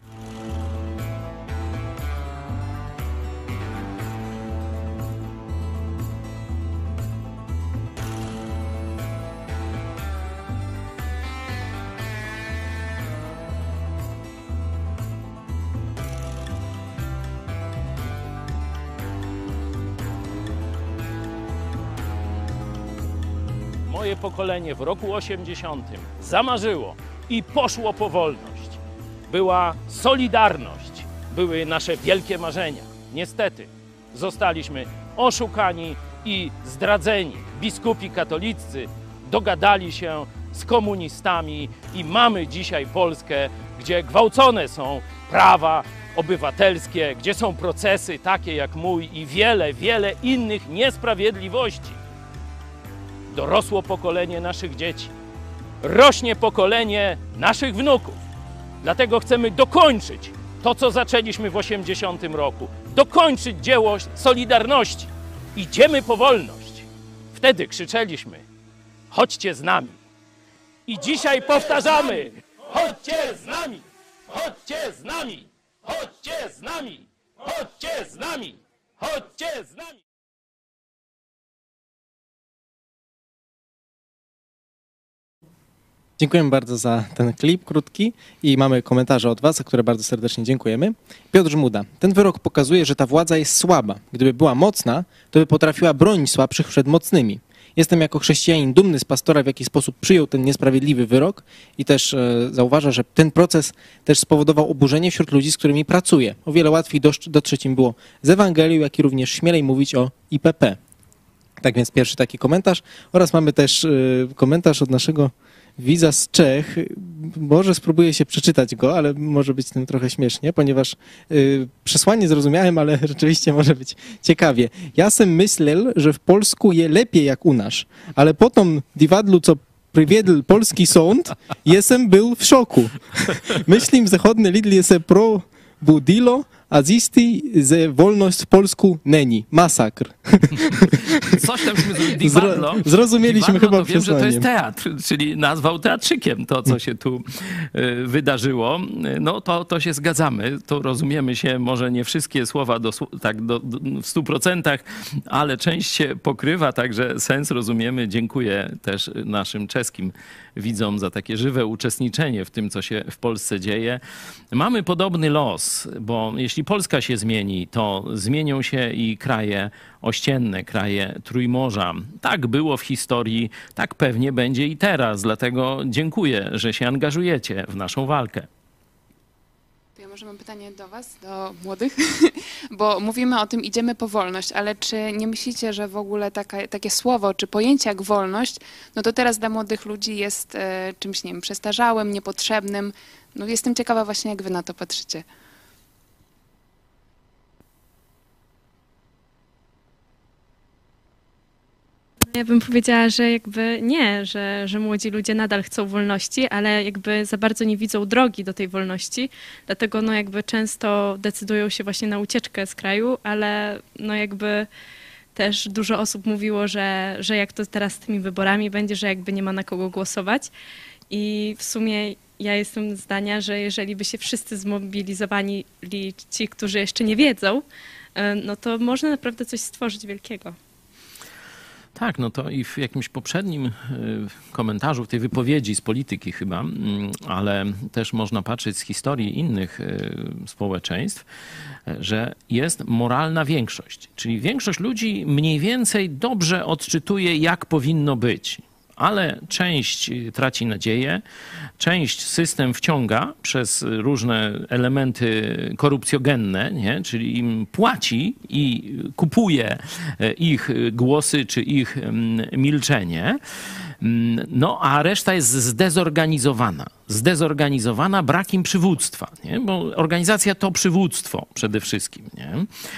Moje pokolenie w roku 80 zamarzyło i poszło po wolność. Była solidarność, były nasze wielkie marzenia. Niestety zostaliśmy oszukani i zdradzeni. Biskupi katolicy dogadali się z komunistami i mamy dzisiaj Polskę, gdzie gwałcone są prawa obywatelskie, gdzie są procesy takie jak mój i wiele, wiele innych niesprawiedliwości. Dorosło pokolenie naszych dzieci, rośnie pokolenie naszych wnuków. Dlatego chcemy dokończyć to, co zaczęliśmy w 80 roku. Dokończyć dzieło Solidarności. Idziemy po wolność. Wtedy krzyczeliśmy, chodźcie z nami. I dzisiaj powtarzamy, chodźcie z nami, chodźcie z nami, chodźcie z nami, chodźcie z nami, chodźcie z nami. Dziękujemy bardzo za ten klip krótki i mamy komentarze od was, za które bardzo serdecznie dziękujemy. Piotr Żmuda. Ten wyrok pokazuje, że ta władza jest słaba. Gdyby była mocna, to by potrafiła bronić słabszych przed mocnymi. Jestem jako chrześcijanin dumny z pastora, w jaki sposób przyjął ten niesprawiedliwy wyrok i też zauważa, że ten proces też spowodował oburzenie wśród ludzi, z którymi pracuje. O wiele łatwiej dotrzeć im było z Ewangelią, jak i również śmielej mówić o IPP. Tak więc pierwszy taki komentarz oraz mamy też komentarz od naszego widza z Czech. Może spróbuję się przeczytać go, ale może być tym trochę śmiesznie, ponieważ przesłanie zrozumiałem, ale rzeczywiście może być ciekawie. Ja sam myślel, że w Polsku je lepiej jak u nas, ale potem divadlu, co przywiedł polski sąd, jestem był w szoku. Myślim, zachodny Lidl jest pro budilo, Azisti ze wolność w Polsku neni. Masakr. Coś tam Divadlo. Zrozumieliśmy Divadlo, chyba to wiem, że to jest przesłanie. teatr, czyli nazwał teatrzykiem to, co się tu wydarzyło. No to się zgadzamy, to rozumiemy się, może nie wszystkie słowa w 100%, ale część się pokrywa, także sens rozumiemy. Dziękuję też naszym czeskim widzom za takie żywe uczestniczenie w tym, co się w Polsce dzieje. Mamy podobny los, bo jeśli Polska się zmieni, to zmienią się i kraje ościenne, kraje Trójmorza. Tak było w historii, tak pewnie będzie i teraz. Dlatego dziękuję, że się angażujecie w naszą walkę. Ja może mam pytanie do was, do młodych, bo mówimy o tym, idziemy po wolność, ale czy nie myślicie, że w ogóle takie słowo, czy pojęcie jak wolność, no to teraz dla młodych ludzi jest czymś, nie wiem, przestarzałym, niepotrzebnym. No jestem ciekawa właśnie, jak wy na to patrzycie. Ja bym powiedziała, że jakby nie, że młodzi ludzie nadal chcą wolności, ale jakby za bardzo nie widzą drogi do tej wolności, dlatego no jakby często decydują się właśnie na ucieczkę z kraju, ale no jakby też dużo osób mówiło, że jak to teraz z tymi wyborami będzie, że jakby nie ma na kogo głosować i w sumie ja jestem zdania, że jeżeli by się wszyscy zmobilizowali, ci, którzy jeszcze nie wiedzą, no to można naprawdę coś stworzyć wielkiego. Tak, no to i w jakimś poprzednim komentarzu, w tej wypowiedzi z polityki chyba, ale też można patrzeć z historii innych społeczeństw, że jest moralna większość. Czyli większość ludzi mniej więcej dobrze odczytuje, jak powinno być. Ale część traci nadzieję, część system wciąga przez różne elementy korupcjogenne, nie? Czyli im płaci i kupuje ich głosy czy ich milczenie. No a reszta jest zdezorganizowana. Zdezorganizowana brakiem przywództwa, nie? Bo organizacja to przywództwo przede wszystkim. Nie?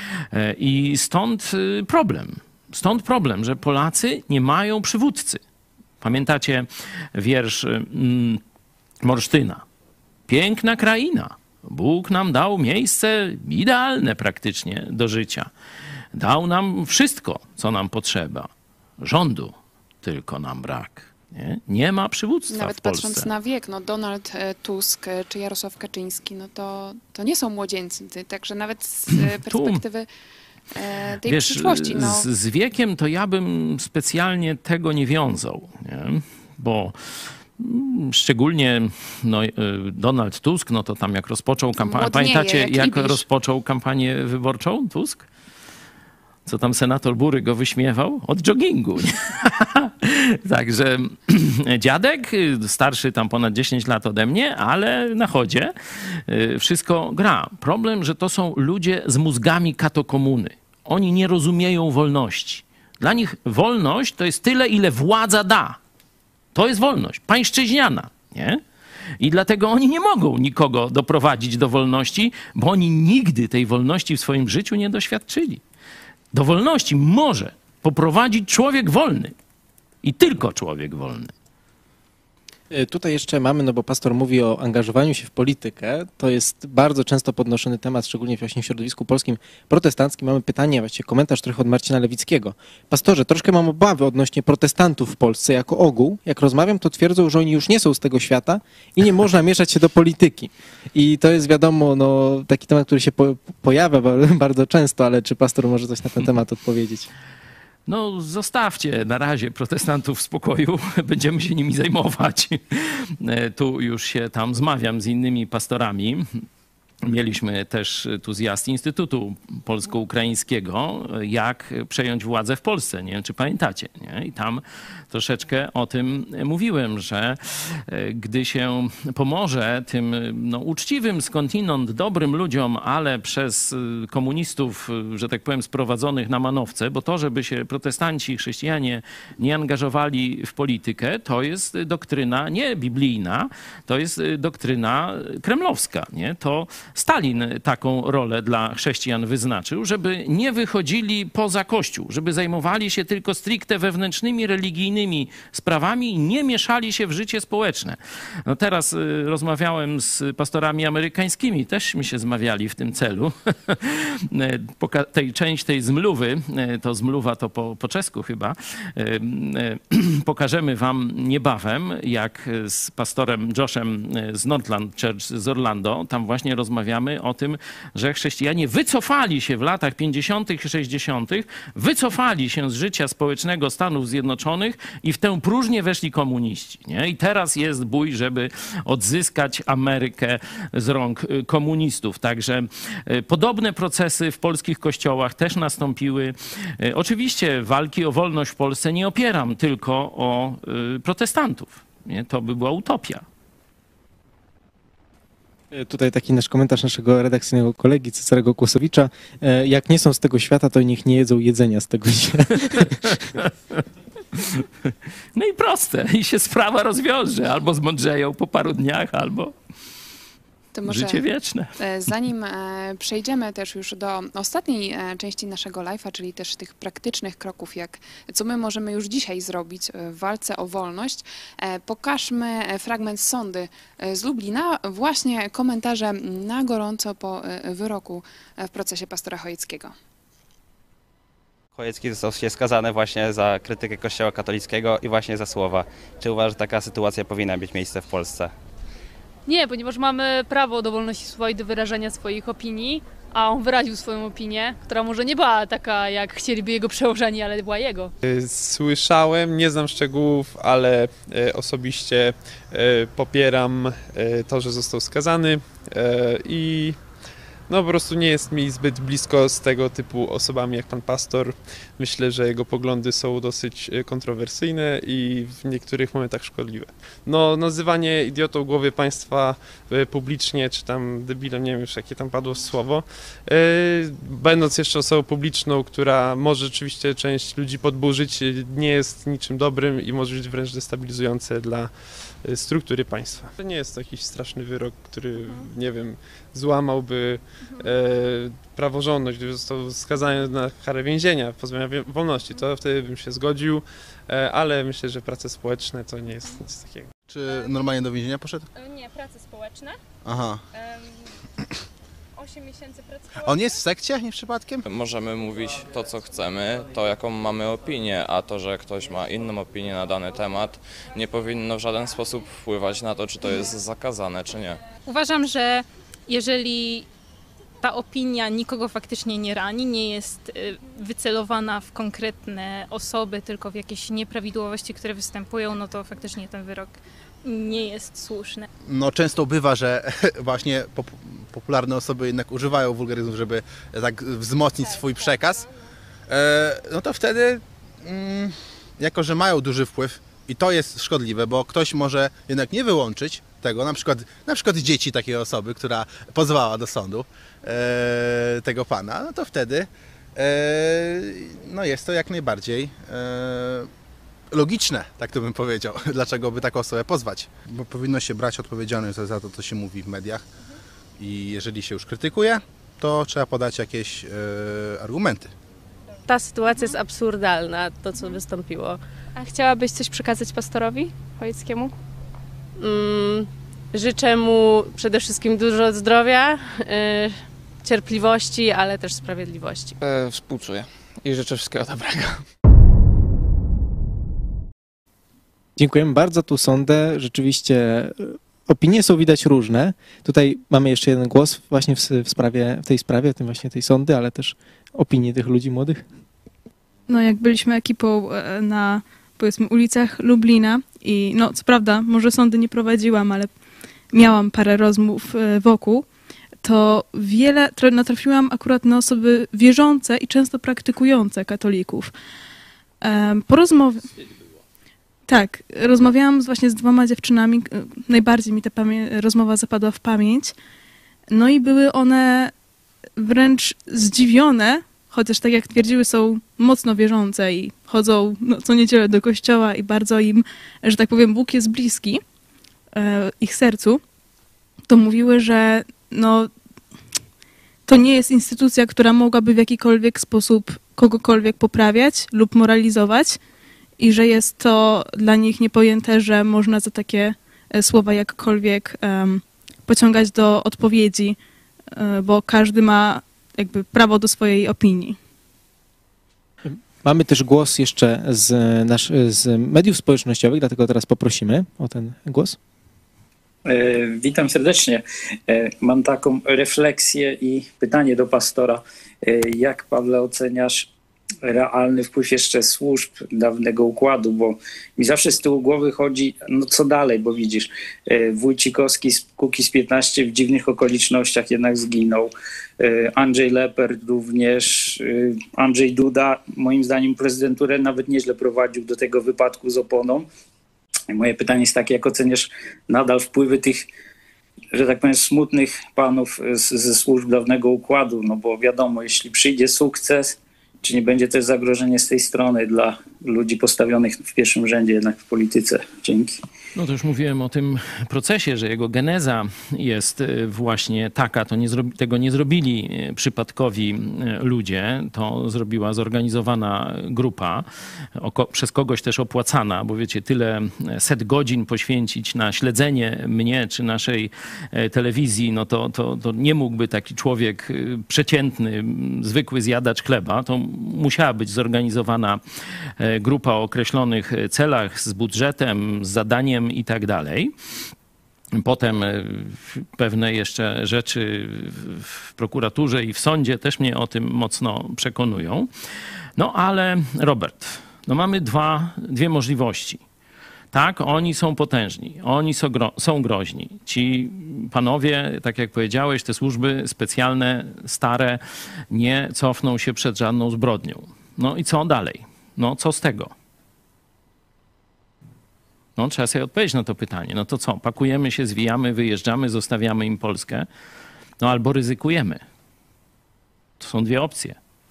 I stąd problem, że Polacy nie mają przywódcy. Pamiętacie wiersz Morsztyna? Piękna kraina. Bóg nam dał miejsce idealne praktycznie do życia. Dał nam wszystko, co nam potrzeba. Rządu tylko nam brak. Nie ma przywództwa Nawet w Polsce. patrząc na wiek, no Donald Tusk czy Jarosław Kaczyński, no to nie są młodzieńcy. Także nawet z perspektywy tej przyszłości. No. Z wiekiem to ja bym specjalnie tego nie wiązał, nie? Bo szczególnie no, Donald Tusk, no to tam jak rozpoczął kampanię, pamiętacie jak rozpoczął kampanię wyborczą Tusk? Co tam senator Bury go wyśmiewał? Od joggingu. Także dziadek, starszy tam ponad 10 lat ode mnie, ale na chodzie wszystko gra. Problem, że to są ludzie z mózgami katokomuny. Oni nie rozumieją wolności. Dla nich wolność to jest tyle, ile władza da. To jest wolność, pańszczyźniana, nie? I dlatego oni nie mogą nikogo doprowadzić do wolności, bo oni nigdy tej wolności w swoim życiu nie doświadczyli. Do wolności może poprowadzić człowiek wolny. I tylko człowiek wolny. Tutaj jeszcze mamy, no bo pastor mówi o angażowaniu się w politykę. To jest bardzo często podnoszony temat, szczególnie właśnie w środowisku polskim protestanckim. Mamy pytanie, właściwie komentarz trochę od Marcina Lewickiego. Pastorze, troszkę mam obawy odnośnie protestantów w Polsce jako ogół. Jak rozmawiam, to twierdzą, że oni już nie są z tego świata i nie można mieszać się do polityki. I to jest wiadomo, no, taki temat, który się pojawia bardzo często, ale czy pastor może coś na ten temat odpowiedzieć? No, zostawcie na razie protestantów w spokoju, będziemy się nimi zajmować. Tu już się tam zmawiam z innymi pastorami. Mieliśmy też tu zjazd Instytutu Polsko-Ukraińskiego, jak przejąć władzę w Polsce. Nie wiem, czy pamiętacie. Nie? I tam troszeczkę o tym mówiłem, że gdy się pomoże tym no, uczciwym skądinąd dobrym ludziom, ale przez komunistów, że tak powiem, sprowadzonych na manowce, bo to, żeby się protestanci, chrześcijanie nie angażowali w politykę, to jest doktryna nie biblijna, to jest doktryna kremlowska. Nie? To Stalin taką rolę dla chrześcijan wyznaczył, żeby nie wychodzili poza Kościół, żeby zajmowali się tylko stricte wewnętrznymi, religijnymi sprawami i nie mieszali się w życie społeczne. No teraz rozmawiałem z pastorami amerykańskimi, też mi się zmawiali w tym celu. Część tej zmluwy, to zmluwa to po czesku chyba, pokażemy wam niebawem, jak z pastorem Joshem z Northland Church z Orlando, tam właśnie rozmawiamy o tym, że chrześcijanie wycofali się w latach 50. i 60., wycofali się z życia społecznego Stanów Zjednoczonych i w tę próżnię weszli komuniści. Nie? I teraz jest bój, żeby odzyskać Amerykę z rąk komunistów. Także podobne procesy w polskich kościołach też nastąpiły. Oczywiście walki o wolność w Polsce nie opieram tylko o protestantów. Nie? To by była utopia. Tutaj taki nasz komentarz naszego redakcyjnego kolegi Cezarego Kłosowicza. Jak nie są z tego świata, to niech nie jedzą jedzenia z tego świata. No i proste. I się sprawa rozwiąże. Albo zmądrzeją po paru dniach, albo To może, życie wieczne. Zanim przejdziemy też już do ostatniej części naszego live'a, czyli też tych praktycznych kroków, co my możemy już dzisiaj zrobić w walce o wolność, pokażmy fragment sądy z Lublina, właśnie komentarze na gorąco po wyroku w procesie pastora Chojeckiego. Chojecki został się skazany właśnie za krytykę Kościoła katolickiego i właśnie za słowa. Czy uważa, że taka sytuacja powinna mieć miejsce w Polsce? Nie, ponieważ mamy prawo do wolności słowa i do wyrażania swoich opinii, a on wyraził swoją opinię, która może nie była taka, jak chcieliby jego przełożeni, ale była jego. Słyszałem, nie znam szczegółów, ale osobiście popieram to, że został skazany i no po prostu nie jest mi zbyt blisko z tego typu osobami jak pan pastor. Myślę, że jego poglądy są dosyć kontrowersyjne i w niektórych momentach szkodliwe. No, nazywanie idiotą głowy państwa publicznie, czy tam debilem, nie wiem już jakie tam padło słowo, będąc jeszcze osobą publiczną, która może rzeczywiście część ludzi podburzyć, nie jest niczym dobrym i może być wręcz destabilizujące dla struktury państwa. To nie jest to jakiś straszny wyrok, który, nie wiem, złamałby praworządność, gdyby został skazany na karę więzienia, pozbawienia wolności, to wtedy bym się zgodził, ale myślę, że prace społeczne to nie jest nic takiego. Czy normalnie do więzienia poszedł? Nie, prace społeczne. Aha. 8 miesięcy pracy społecznej. On jest w sekcie, nie przypadkiem? Możemy mówić to, co chcemy, to jaką mamy opinię, a to, że ktoś ma inną opinię na dany temat, nie powinno w żaden sposób wpływać na to, czy to jest zakazane, czy nie. Uważam, że jeżeli ta opinia nikogo faktycznie nie rani, nie jest wycelowana w konkretne osoby, tylko w jakieś nieprawidłowości, które występują, no to faktycznie ten wyrok nie jest słuszny. No często bywa, że właśnie popularne osoby jednak używają wulgaryzmów, żeby tak wzmocnić swój przekaz. No to wtedy, jako że mają duży wpływ i to jest szkodliwe, bo ktoś może jednak nie wyłączyć tego, na przykład dzieci takiej osoby, która pozwała do sądu tego pana, no to wtedy no jest to jak najbardziej logiczne, tak to bym powiedział, dlaczego by taką osobę pozwać. Bo powinno się brać odpowiedzialność za to, co się mówi w mediach i jeżeli się już krytykuje, to trzeba podać jakieś argumenty. Ta sytuacja jest absurdalna, to co wystąpiło. A chciałabyś coś przekazać pastorowi Chojeckiemu? Życzę mu przede wszystkim dużo zdrowia, cierpliwości, ale też sprawiedliwości. Współczuję i życzę wszystkiego dobrego. Dziękujemy bardzo. Tu sądzę, rzeczywiście opinie są widać różne. Tutaj mamy jeszcze jeden głos właśnie w tej sprawie, w tym właśnie tej sądy, ale też opinie tych ludzi młodych. No jak byliśmy ekipą na, powiedzmy, ulicach Lublina i no co prawda może sądy nie prowadziłam, ale miałam parę rozmów wokół, to natrafiłam akurat na osoby wierzące i często praktykujące katolików. Po rozmowie... Tak, rozmawiałam właśnie z 2 dziewczynami, najbardziej mi ta rozmowa zapadła w pamięć, no i były one wręcz zdziwione, chociaż tak jak twierdziły są mocno wierzące i chodzą co niedzielę do kościoła i bardzo im, że tak powiem, Bóg jest bliski ich sercu, to mówiły, że no to nie jest instytucja, która mogłaby w jakikolwiek sposób kogokolwiek poprawiać lub moralizować i że jest to dla nich niepojęte, że można za takie słowa jakkolwiek pociągać do odpowiedzi, bo każdy ma jakby prawo do swojej opinii. Mamy też głos jeszcze z mediów społecznościowych, dlatego teraz poprosimy o ten głos. Witam serdecznie. Mam taką refleksję i pytanie do pastora. Jak, Pawle, oceniasz realny wpływ jeszcze służb dawnego układu, bo mi zawsze z tyłu głowy chodzi, no co dalej, bo widzisz, Wójcikowski z Kukiz15 w dziwnych okolicznościach jednak zginął, Andrzej Lepert również, Andrzej Duda, moim zdaniem prezydenturę nawet nieźle prowadził do tego wypadku z oponą. Moje pytanie jest takie, jak oceniasz nadal wpływy tych, że tak powiem, smutnych panów ze służb dawnego układu, no bo wiadomo, jeśli przyjdzie sukces, czy nie będzie też zagrożenie z tej strony dla ludzi postawionych w pierwszym rzędzie jednak w polityce? Dzięki. No to już mówiłem o tym procesie, że jego geneza jest właśnie taka, tego nie zrobili przypadkowi ludzie, to zrobiła zorganizowana grupa, przez kogoś też opłacana, bo wiecie, tyle set godzin poświęcić na śledzenie mnie czy naszej telewizji, no to nie mógłby taki człowiek przeciętny, zwykły zjadacz chleba, to musiała być zorganizowana grupa o określonych celach, z budżetem, z zadaniem i tak dalej. Potem pewne jeszcze rzeczy w prokuraturze i w sądzie też mnie o tym mocno przekonują. No ale Robert, no mamy dwie możliwości. Tak, oni są potężni, oni są groźni. Ci panowie, tak jak powiedziałeś, te służby specjalne, stare, nie cofną się przed żadną zbrodnią. No i co dalej? No co z tego? No trzeba sobie odpowiedzieć na to pytanie. No to co? Pakujemy się, zwijamy, wyjeżdżamy, zostawiamy im Polskę? No albo ryzykujemy. To są dwie opcje.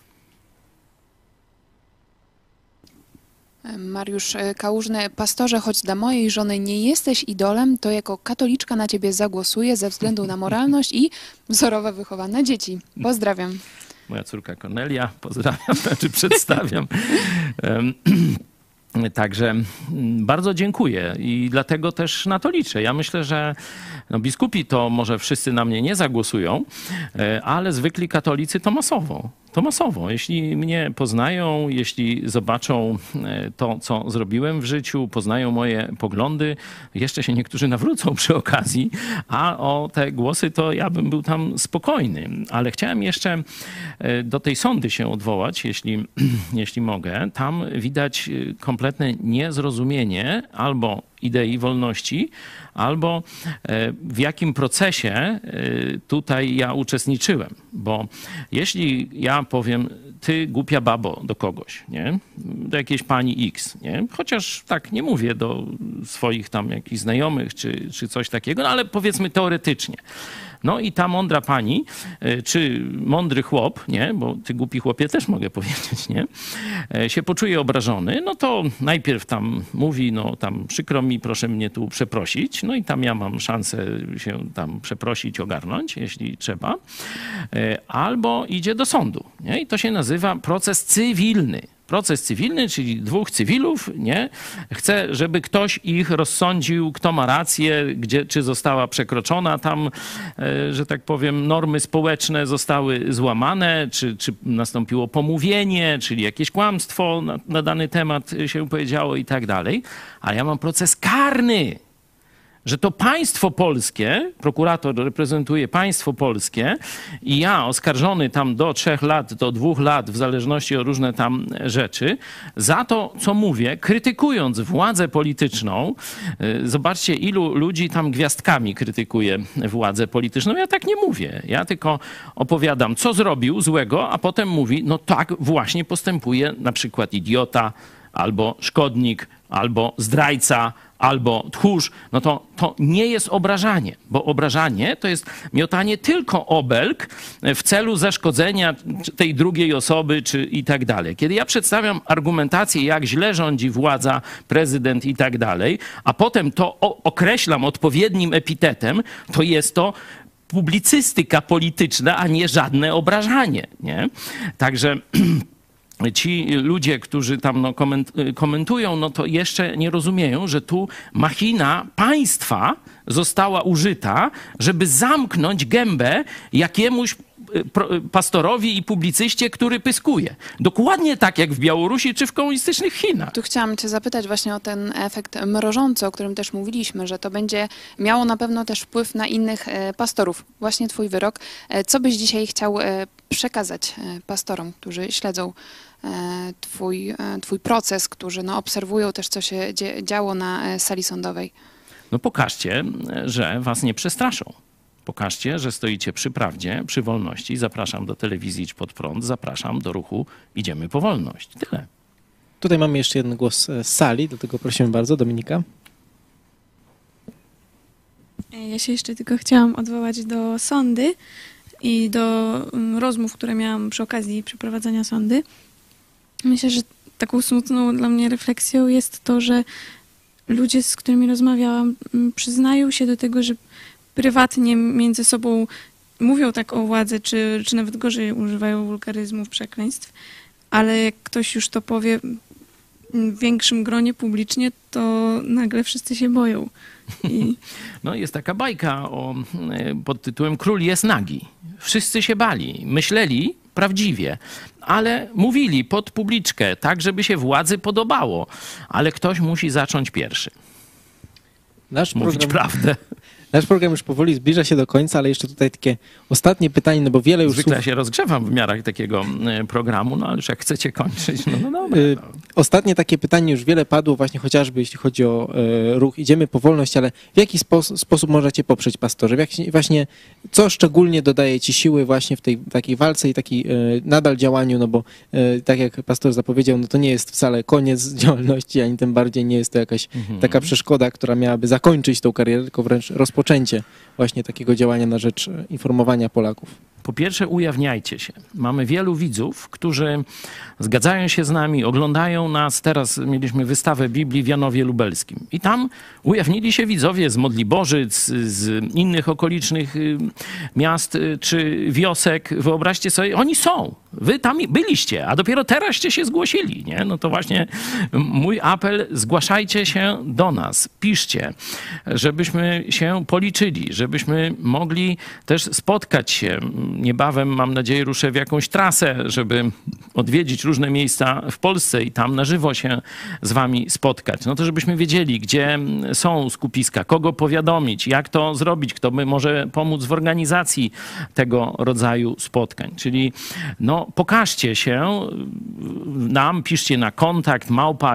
Mariusz Kałużny, pastorze, choć dla mojej żony nie jesteś idolem, to jako katoliczka na ciebie zagłosuję ze względu na moralność i wzorowo wychowane dzieci. Pozdrawiam. Moja córka Kornelia, pozdrawiam, znaczy przedstawiam. Także bardzo dziękuję i dlatego też na to liczę. Ja myślę, że biskupi to może wszyscy na mnie nie zagłosują, ale zwykli katolicy to masowo. To masowo. Jeśli mnie poznają, jeśli zobaczą to, co zrobiłem w życiu, poznają moje poglądy, jeszcze się niektórzy nawrócą przy okazji, a o te głosy to ja bym był tam spokojny. Ale chciałem jeszcze do tej sądy się odwołać, jeśli mogę. Tam widać kompletne niezrozumienie albo idei wolności, albo w jakim procesie tutaj ja uczestniczyłem. Bo jeśli ja powiem, ty głupia babo do kogoś, nie? Do jakiejś pani X, nie? Chociaż tak nie mówię do swoich tam jakichś znajomych czy coś takiego, no ale powiedzmy teoretycznie. No i ta mądra pani, czy mądry chłop, nie, bo ty głupi chłopie też mogę powiedzieć, nie, się poczuje obrażony, no to najpierw tam mówi, no tam przykro mi, proszę mnie tu przeprosić, no i tam ja mam szansę się tam przeprosić, ogarnąć, jeśli trzeba, albo idzie do sądu, nie, i to się nazywa proces cywilny. Proces cywilny, czyli dwóch cywilów, nie? Chce, żeby ktoś ich rozsądził, kto ma rację, czy została przekroczona tam, że tak powiem, normy społeczne zostały złamane, czy nastąpiło pomówienie, czyli jakieś kłamstwo na dany temat się powiedziało i tak dalej. A ja mam proces karny, że to państwo polskie, prokurator reprezentuje państwo polskie i ja oskarżony tam do 3 lat, do 2 lat, w zależności od różne tam rzeczy, za to, co mówię, krytykując władzę polityczną. Zobaczcie, ilu ludzi tam gwiazdkami krytykuje władzę polityczną. Ja tak nie mówię. Ja tylko opowiadam, co zrobił złego, a potem mówi, no tak właśnie postępuje na przykład idiota, albo szkodnik, albo zdrajca, albo tchórz, no to nie jest obrażanie, bo obrażanie to jest miotanie tylko obelg w celu zaszkodzenia tej drugiej osoby czy i tak dalej. Kiedy ja przedstawiam argumentację, jak źle rządzi władza, prezydent i tak dalej, a potem to określam odpowiednim epitetem, to jest to publicystyka polityczna, a nie żadne obrażanie, nie? Także ci ludzie, którzy tam komentują, no to jeszcze nie rozumieją, że tu machina państwa została użyta, żeby zamknąć gębę jakiemuś pastorowi i publicyście, który pyskuje. Dokładnie tak jak w Białorusi czy w komunistycznych Chinach. Tu chciałam cię zapytać właśnie o ten efekt mrożący, o którym też mówiliśmy, że to będzie miało na pewno też wpływ na innych pastorów. Właśnie twój wyrok. Co byś dzisiaj chciał przekazać pastorom, którzy śledzą twój proces, którzy obserwują też, co się działo na sali sądowej? No pokażcie, że was nie przestraszą. Pokażcie, że stoicie przy prawdzie, przy wolności. Zapraszam do telewizji Idź Pod Prąd, zapraszam do ruchu Idziemy po wolność. Tyle. Tutaj mamy jeszcze jeden głos z sali, dlatego prosimy bardzo, Dominika. Ja się jeszcze tylko chciałam odwołać do sądy i do rozmów, które miałam przy okazji przeprowadzania sądy. Myślę, że taką smutną dla mnie refleksją jest to, że ludzie, z którymi rozmawiałam, przyznają się do tego, że prywatnie między sobą mówią tak o władzy, czy nawet gorzej używają wulgaryzmów, przekleństw, ale jak ktoś już to powie w większym gronie publicznie, to nagle wszyscy się boją. No jest taka bajka pod tytułem Król jest nagi. Wszyscy się bali, myśleli prawdziwie, ale mówili pod publiczkę, tak żeby się władzy podobało, ale ktoś musi zacząć pierwszy. Mówić prawdę. Nasz program już powoli zbliża się do końca, ale jeszcze tutaj takie ostatnie pytanie, no bo wiele już Zwykle się rozgrzewam w miarach takiego programu, no ale już jak chcecie kończyć, no dobra. Ostatnie takie pytanie, już wiele padło właśnie chociażby jeśli chodzi o ruch Idziemy po wolność, ale w jaki sposób możecie poprzeć pastorze? Właśnie co szczególnie dodaje ci siły właśnie w tej takiej walce i takiej nadal działaniu, no bo tak jak pastor zapowiedział, no to nie jest wcale koniec działalności, ani tym bardziej nie jest to jakaś taka przeszkoda, która miałaby zakończyć tą karierę, tylko wręcz rozpoczęcie właśnie takiego działania na rzecz informowania Polaków. Po pierwsze, ujawniajcie się. Mamy wielu widzów, którzy zgadzają się z nami, oglądają nas. Teraz mieliśmy wystawę Biblii w Janowie Lubelskim. I tam ujawnili się widzowie z Modliborzyc, z innych okolicznych miast czy wiosek. Wyobraźcie sobie, oni są. Wy tam byliście, a dopiero teraście się zgłosili. Nie? No to właśnie mój apel, zgłaszajcie się do nas, piszcie, żebyśmy się policzyli, żebyśmy mogli też spotkać się. Niebawem, mam nadzieję, ruszę w jakąś trasę, żeby odwiedzić różne miejsca w Polsce i tam na żywo się z wami spotkać. No to żebyśmy wiedzieli, gdzie są skupiska, kogo powiadomić, jak to zrobić, kto by może pomóc w organizacji tego rodzaju spotkań. Czyli no, pokażcie się nam, piszcie na kontakt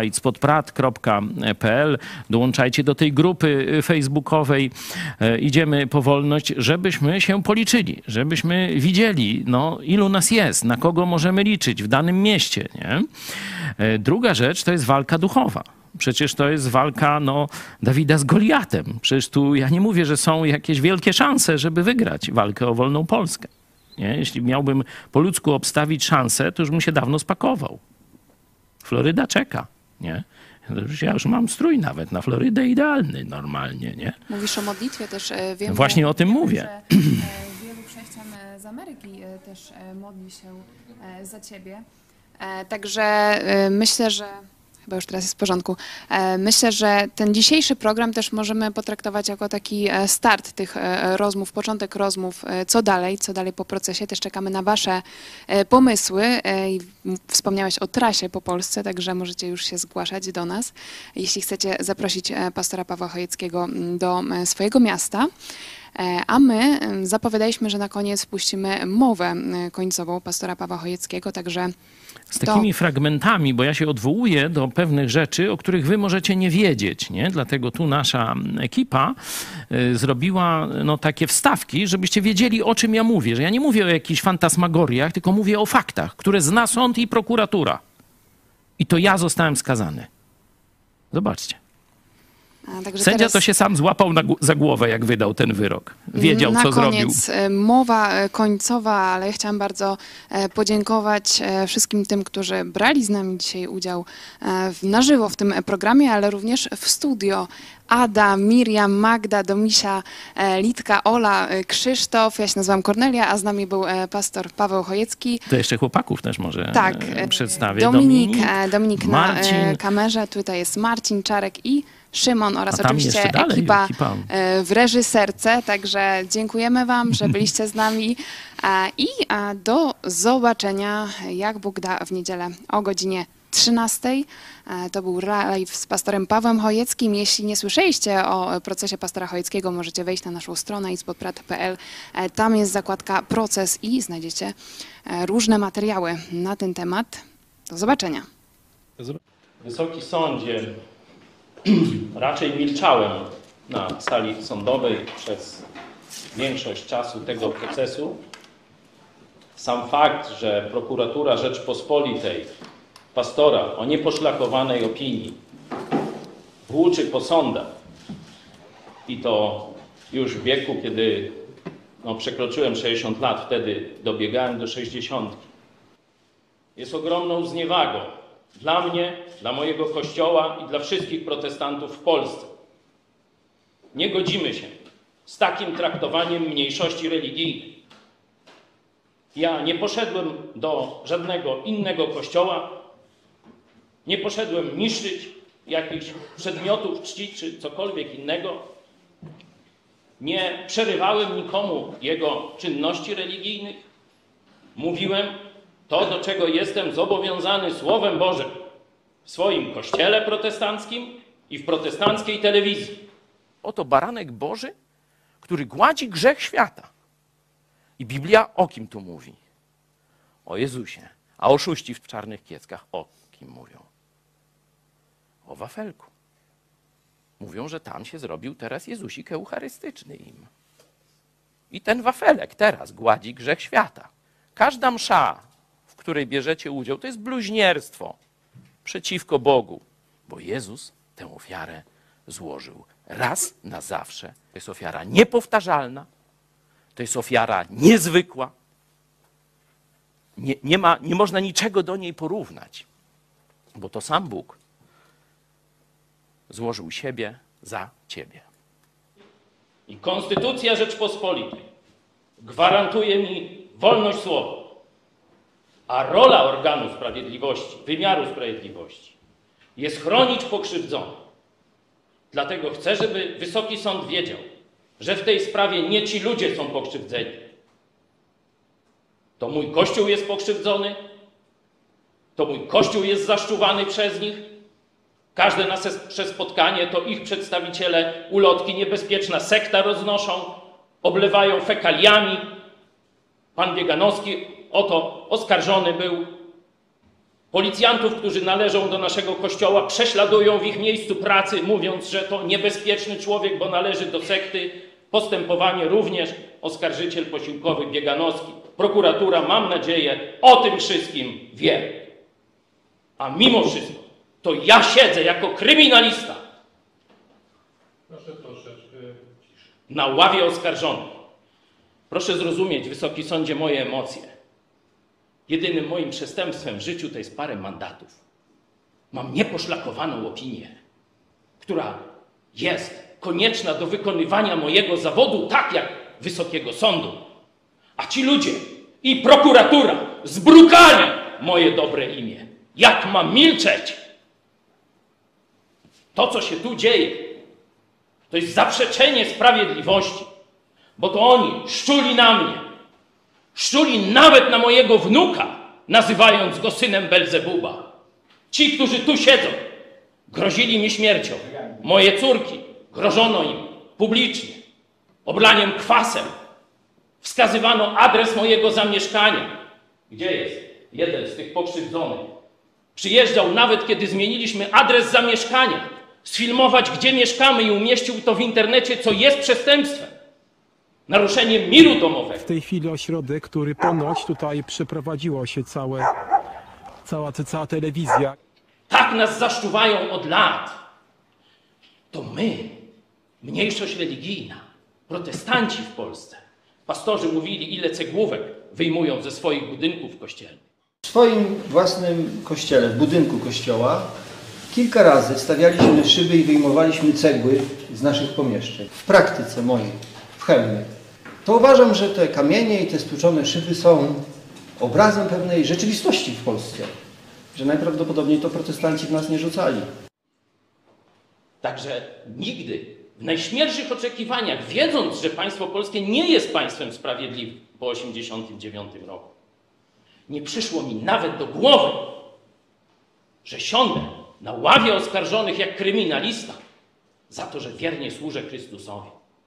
@idspodprat.pl, dołączajcie do tej grupy facebookowej Idziemy po wolność, żebyśmy się policzyli, żebyśmy widzieli, no, ilu nas jest, na kogo możemy liczyć w danym mieście. Nie? Druga rzecz to jest walka duchowa. Przecież to jest walka Dawida z Goliatem. Przecież tu ja nie mówię, że są jakieś wielkie szanse, żeby wygrać walkę o wolną Polskę. Nie? Jeśli miałbym po ludzku obstawić szansę, to już bym się dawno spakował. Floryda czeka. Nie? Ja już mam strój nawet na Florydę idealny normalnie. Nie? Mówisz o modlitwie też. Wiem, właśnie o tym mówię. Że wielu chrześcijan z Ameryki też modli się za ciebie. Także myślę, że chyba już teraz jest w porządku. Myślę, że ten dzisiejszy program też możemy potraktować jako taki start tych rozmów, początek rozmów, co dalej po procesie. Też czekamy na wasze pomysły. Wspomniałeś o trasie po Polsce, także możecie już się zgłaszać do nas, jeśli chcecie zaprosić pastora Pawła Chojeckiego do swojego miasta. A my zapowiadaliśmy, że na koniec puścimy mowę końcową pastora Pawła Chojeckiego, także z takimi fragmentami, bo ja się odwołuję do pewnych rzeczy, o których wy możecie nie wiedzieć, nie? Dlatego tu nasza ekipa zrobiła takie wstawki, żebyście wiedzieli, o czym ja mówię. Że ja nie mówię o jakichś fantasmagoriach, tylko mówię o faktach, które zna sąd i prokuratura. I to ja zostałem skazany. Zobaczcie. Także Sędzia teraz to się sam złapał za głowę, jak wydał ten wyrok. Wiedział, co zrobił. Na koniec mowa końcowa, ale ja chciałam bardzo podziękować wszystkim tym, którzy brali z nami dzisiaj udział na żywo w tym programie, ale również w studio. Ada, Miriam, Magda, Domisia, Litka, Ola, Krzysztof, ja się nazywam Kornelia, a z nami był pastor Paweł Chojecki. To jeszcze chłopaków też może przedstawię. Dominik na kamerze, tutaj jest Marcin, Czarek i Szymon oraz oczywiście ekipa w reżyserce, także dziękujemy Wam, że byliście z nami i do zobaczenia, jak Bóg da, w niedzielę o godzinie 13. To był live z pastorem Pawłem Chojeckim. Jeśli nie słyszeliście o procesie pastora Chojeckiego, możecie wejść na naszą stronę ispodprat.pl. Tam jest zakładka proces i znajdziecie różne materiały na ten temat. Do zobaczenia. Wysoki Sądzie, raczej milczałem na sali sądowej przez większość czasu tego procesu. Sam fakt, że prokuratura Rzeczpospolitej pastora o nieposzlakowanej opinii włóczy po sądach i to już w wieku, kiedy przekroczyłem 60 lat, wtedy dobiegałem do 60, jest ogromną zniewagą dla mnie, dla mojego Kościoła i dla wszystkich protestantów w Polsce. Nie godzimy się z takim traktowaniem mniejszości religijnej. Ja nie poszedłem do żadnego innego kościoła, nie poszedłem niszczyć jakichś przedmiotów czci czy cokolwiek innego. Nie przerywałem nikomu jego czynności religijnych. Mówiłem to, do czego jestem zobowiązany Słowem Bożym w swoim kościele protestanckim i w protestanckiej telewizji. Oto baranek Boży, który gładzi grzech świata. I Biblia o kim tu mówi? O Jezusie. A oszuści w czarnych kieckach o kim mówią? O wafelku. Mówią, że tam się zrobił teraz Jezusik eucharystyczny im. I ten wafelek teraz gładzi grzech świata. Każda msza, w której bierzecie udział, to jest bluźnierstwo przeciwko Bogu, bo Jezus tę ofiarę złożył raz na zawsze. To jest ofiara niepowtarzalna, to jest ofiara niezwykła. Nie można niczego do niej porównać, bo to sam Bóg złożył siebie za ciebie. I Konstytucja Rzeczpospolitej gwarantuje mi wolność słowa, a rola organu sprawiedliwości, wymiaru sprawiedliwości jest chronić pokrzywdzonych. Dlatego chcę, żeby Wysoki Sąd wiedział, że w tej sprawie nie ci ludzie są pokrzywdzeni. To mój Kościół jest pokrzywdzony, to mój Kościół jest zaszczuwany przez nich. Każde nasze spotkanie to ich przedstawiciele ulotki niebezpieczna sekta roznoszą, oblewają fekaliami. Pan Bieganowski o to oskarżony był. Policjantów, którzy należą do naszego Kościoła, prześladują w ich miejscu pracy, mówiąc, że to niebezpieczny człowiek, bo należy do sekty. Postępowanie również oskarżyciel posiłkowy Bieganowski. Prokuratura, mam nadzieję, o tym wszystkim wie. A mimo wszystko to ja siedzę jako kryminalista na ławie oskarżonych. Proszę zrozumieć, Wysoki Sądzie, moje emocje. Jedynym moim przestępstwem w życiu to jest parę mandatów. Mam nieposzlakowaną opinię, która jest konieczna do wykonywania mojego zawodu, tak jak Wysokiego Sądu. A ci ludzie i prokuratura zbrukali moje dobre imię. Jak mam milczeć? To, co się tu dzieje, to jest zaprzeczenie sprawiedliwości, bo to oni szczuli na mnie. Szczuli nawet na mojego wnuka, nazywając go synem Belzebuba. Ci, którzy tu siedzą, grozili mi śmiercią. Moje córki, grożono im publicznie, oblaniem kwasem. Wskazywano adres mojego zamieszkania. Gdzie jest jeden z tych pokrzywdzonych? Przyjeżdżał nawet, kiedy zmieniliśmy adres zamieszkania, sfilmować, gdzie mieszkamy i umieścił to w internecie, co jest przestępstwem. Naruszeniem miru domowego. W tej chwili ośrodek, który ponoć tutaj przeprowadziło się cała telewizja. Tak nas zaszczuwają od lat. to my, mniejszość religijna, protestanci w Polsce, pastorzy mówili, ile cegłówek wyjmują ze swoich budynków kościelnych. W swoim własnym kościele, w budynku kościoła, kilka razy stawialiśmy szyby i wyjmowaliśmy cegły z naszych pomieszczeń. W praktyce mojej, w Chełmie. To uważam, że te kamienie i te stłuczone szyby są obrazem pewnej rzeczywistości w Polsce. Że najprawdopodobniej to protestanci w nas nie rzucali. Także nigdy, w najśmielszych oczekiwaniach, wiedząc, że państwo polskie nie jest państwem sprawiedliwym po 1989 roku, nie przyszło mi nawet do głowy, że siądę na ławie oskarżonych jak kryminalista za to, że wiernie służę Chrystusowi.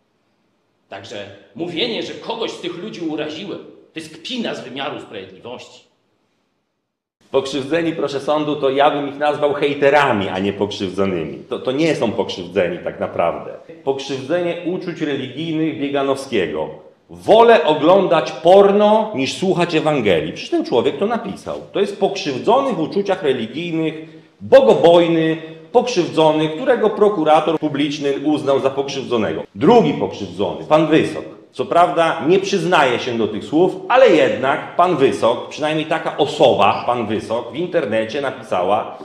Także mówienie, że kogoś z tych ludzi uraziłem, to jest kpina z wymiaru sprawiedliwości. Pokrzywdzeni, proszę sądu, to ja bym ich nazwał hejterami, a nie pokrzywdzonymi. To nie są pokrzywdzeni tak naprawdę. Pokrzywdzenie uczuć religijnych Bieganowskiego. Wolę oglądać porno niż słuchać Ewangelii. Przecież ten człowiek to napisał. To jest pokrzywdzony w uczuciach religijnych, bogobojny, pokrzywdzony, którego prokurator publiczny uznał za pokrzywdzonego. Drugi pokrzywdzony, pan Wysok. Co prawda nie przyznaje się do tych słów, ale jednak pan Wysok, przynajmniej taka osoba, pan Wysok, w internecie napisała,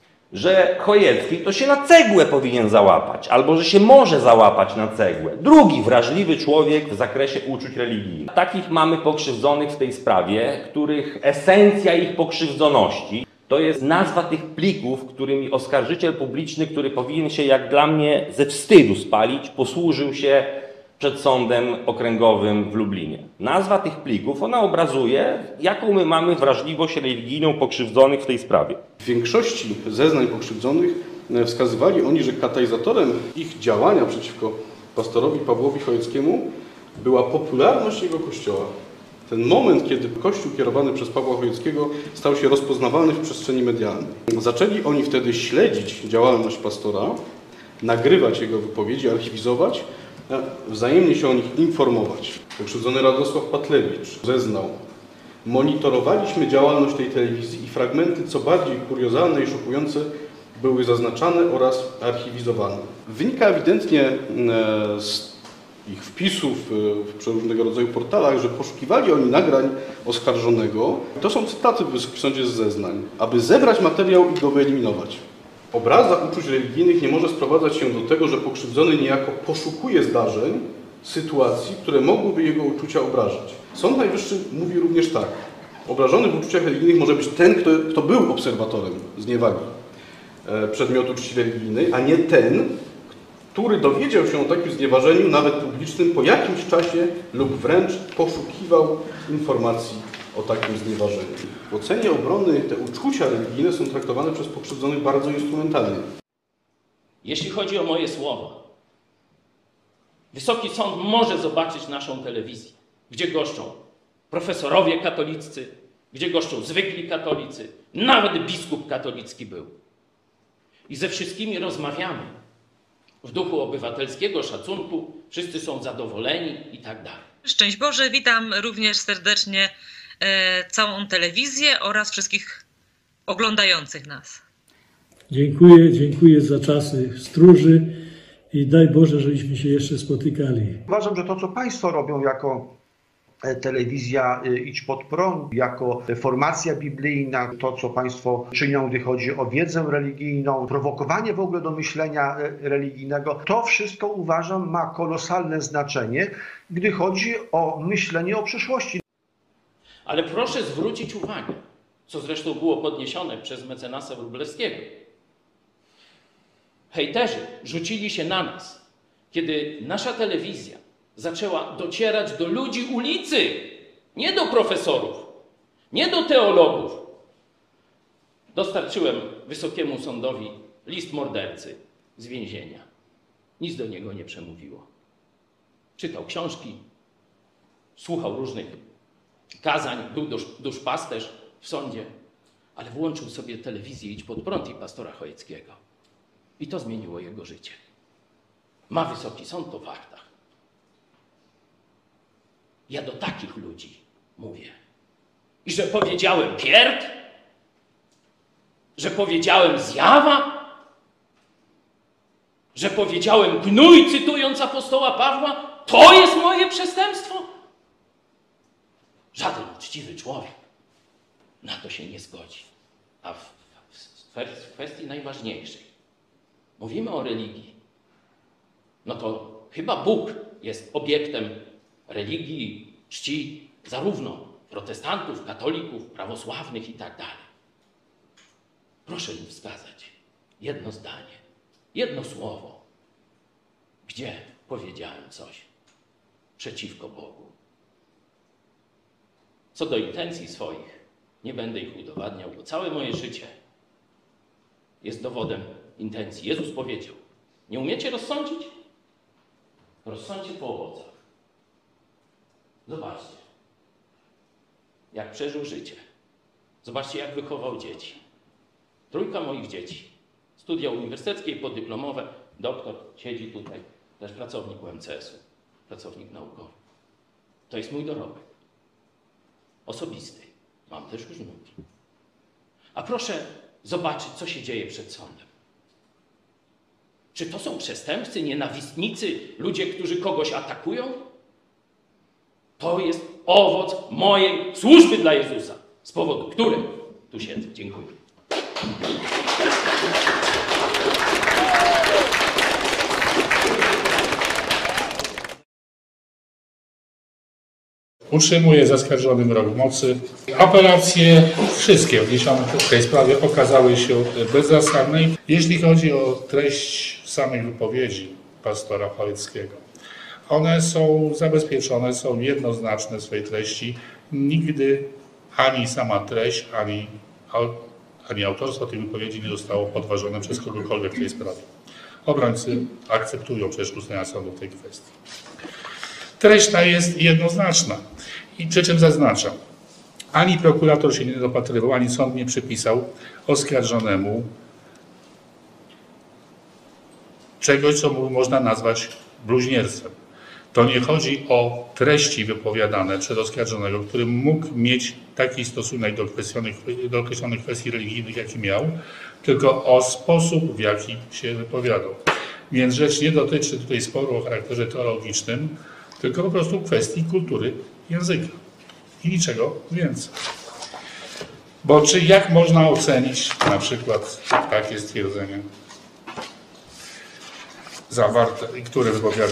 że Chojecki to się na cegłę powinien załapać, albo że się może załapać na cegłę. Drugi wrażliwy człowiek w zakresie uczuć religijnych. Takich mamy pokrzywdzonych w tej sprawie, których esencja ich pokrzywdzoności to jest nazwa tych plików, którymi oskarżyciel publiczny, który powinien się jak dla mnie ze wstydu spalić, posłużył się przed sądem okręgowym w Lublinie. Nazwa tych plików, ona obrazuje, jaką my mamy wrażliwość religijną pokrzywdzonych w tej sprawie. W większości zeznań pokrzywdzonych wskazywali oni, że katalizatorem ich działania przeciwko pastorowi Pawłowi Chojeckiemu była popularność jego kościoła. Ten moment, kiedy kościół kierowany przez Pawła Chojeckiego stał się rozpoznawalny w przestrzeni medialnej. Zaczęli oni wtedy śledzić działalność pastora, nagrywać jego wypowiedzi, archiwizować, wzajemnie się o nich informować. Pokrzywdzony Radosław Patlewicz zeznał: monitorowaliśmy działalność tej telewizji i fragmenty co bardziej kuriozalne i szokujące były zaznaczane oraz archiwizowane. Wynika ewidentnie z ich wpisów w przeróżnego rodzaju portalach, że poszukiwali oni nagrań oskarżonego. To są cytaty w Wysokim Sądzie z zeznań, aby zebrać materiał i go wyeliminować. Obraza uczuć religijnych nie może sprowadzać się do tego, że pokrzywdzony niejako poszukuje zdarzeń, sytuacji, które mogłyby jego uczucia obrażać. Sąd Najwyższy mówi również tak: obrażony w uczuciach religijnych może być ten, kto był obserwatorem zniewagi przedmiotu czci religijnej, a nie ten, który dowiedział się o takim znieważeniu, nawet publicznym, po jakimś czasie lub wręcz poszukiwał informacji o takim znieważeniu. W ocenie obrony te uczucia religijne są traktowane przez pokrzywdzonych bardzo instrumentalnie. Jeśli chodzi o moje słowa, Wysoki Sąd może zobaczyć naszą telewizję, gdzie goszczą profesorowie katoliccy, gdzie goszczą zwykli katolicy, nawet biskup katolicki był. I ze wszystkimi rozmawiamy w duchu obywatelskiego szacunku, wszyscy są zadowoleni i tak dalej. Szczęść Boże, witam również serdecznie całą telewizję oraz wszystkich oglądających nas. Dziękuję za czasy stróży i daj Boże, żebyśmy się jeszcze spotykali. Uważam, że to, co Państwo robią jako telewizja Idź Pod Prąd, jako formacja biblijna, to, co Państwo czynią, gdy chodzi o wiedzę religijną, prowokowanie w ogóle do myślenia religijnego, to wszystko, uważam, ma kolosalne znaczenie, gdy chodzi o myślenie o przyszłości. Ale proszę zwrócić uwagę, co zresztą było podniesione przez mecenasa Wróblewskiego. Hejterzy rzucili się na nas, kiedy nasza telewizja zaczęła docierać do ludzi ulicy, nie do profesorów, nie do teologów. Dostarczyłem Wysokiemu Sądowi list mordercy z więzienia. Nic do niego nie przemówiło. Czytał książki, słuchał różnych kazań, był duszpasterz w sądzie, ale włączył sobie telewizję Idź Pod Prąd i pastora Chojeckiego. I to zmieniło jego życie. Ma Wysoki Sąd to w faktach. Ja do takich ludzi mówię. I że powiedziałem pierd? Że powiedziałem zjawa? że powiedziałem gnój, cytując apostoła Pawła? To jest moje przestępstwo? Żaden uczciwy człowiek na to się nie zgodzi. A w kwestii najważniejszej, mówimy o religii, no to chyba Bóg jest obiektem religii, czci zarówno protestantów, katolików, prawosławnych i tak dalej. Proszę mi wskazać jedno zdanie, jedno słowo, gdzie powiedziałem coś przeciwko Bogu. Co do intencji swoich, nie będę ich udowadniał, bo całe moje życie jest dowodem intencji. Jezus powiedział, nie umiecie rozsądzić? Rozsądźcie po owocach. Zobaczcie, jak przeżył życie. Zobaczcie, jak wychował dzieci. 3 moich dzieci. Studia uniwersyteckie i podyplomowe. Doktor siedzi tutaj, też pracownik UMCS-u, pracownik naukowy. To jest mój dorobek. Osobisty. Mam też już wnuki. A proszę zobaczyć, co się dzieje przed sądem. Czy to są przestępcy, nienawistnicy, ludzie, którzy kogoś atakują? To jest owoc mojej służby dla Jezusa, z powodu którego tu siedzę. Dziękuję. Utrzymuje zaskarżony wyrok mocy. Apelacje wszystkie wniesione w tej sprawie okazały się bezzasadne. Jeśli chodzi o treść samych wypowiedzi pastora Chojeckiego, one są zabezpieczone, są jednoznaczne w swojej treści. Nigdy ani sama treść, ani autorstwo tej wypowiedzi nie zostało podważone przez kogokolwiek w tej sprawie. Obrońcy akceptują przecież ustalenia sądu w tej kwestii. Treść ta jest jednoznaczna i przy czym zaznaczam, ani prokurator się nie dopatrywał, ani sąd nie przypisał oskarżonemu czegoś, co można nazwać bluźnierstwem. To nie chodzi o treści wypowiadane przez oskarżonego, który mógł mieć taki stosunek do określonych kwestii religijnych, jaki miał, tylko o sposób, w jaki się wypowiadał. Więc rzecz nie dotyczy tutaj sporu o charakterze teologicznym, tylko po prostu kwestii kultury języka i niczego więcej. Bo jak można ocenić na przykład takie stwierdzenie zawarte, które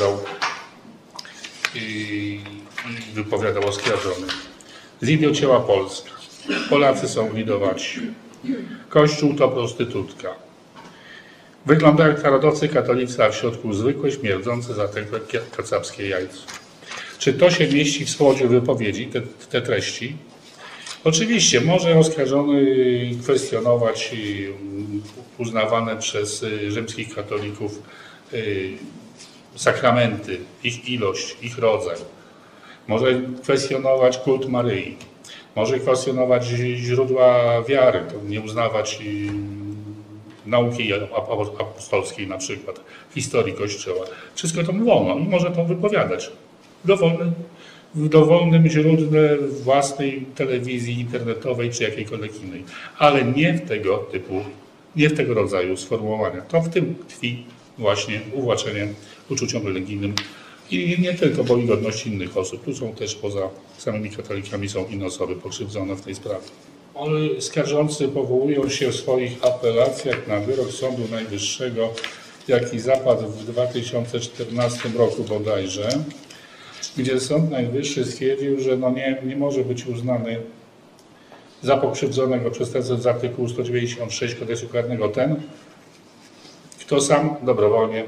wypowiadał oskarżony. Zidiociała Polska. Polacy są widowaci. Kościół to prostytutka. Wygląda jak narodowcy katolicy, a w środku zwykłe, śmierdzące, zatękłe kacapskie jajco. Czy to się mieści w swodzie wypowiedzi, te treści? Oczywiście może oskarżony kwestionować uznawane przez rzymskich katolików sakramenty, ich ilość, ich rodzaj. Może kwestionować kult Maryi. Może kwestionować źródła wiary, nie uznawać nauki apostolskiej na przykład, historii Kościoła. Wszystko to mu wolno i może to wypowiadać w dowolnym źródle własnej telewizji internetowej czy jakiejkolwiek innej, ale nie w tego rodzaju sformułowania. To w tym tkwi właśnie uwłaczenie uczuciom religijnym i nie tylko, bo i godności innych osób. Tu są też poza samymi katolikami są inne osoby pokrzywdzone w tej sprawie. Skarżący powołują się w swoich apelacjach na wyrok Sądu Najwyższego, jaki zapadł w 2014 roku bodajże, gdzie Sąd Najwyższy stwierdził, że nie może być uznany za pokrzywdzonego przestępcę z artykułu 196 Kodeksu Karnego ten, kto sam dobrowolnie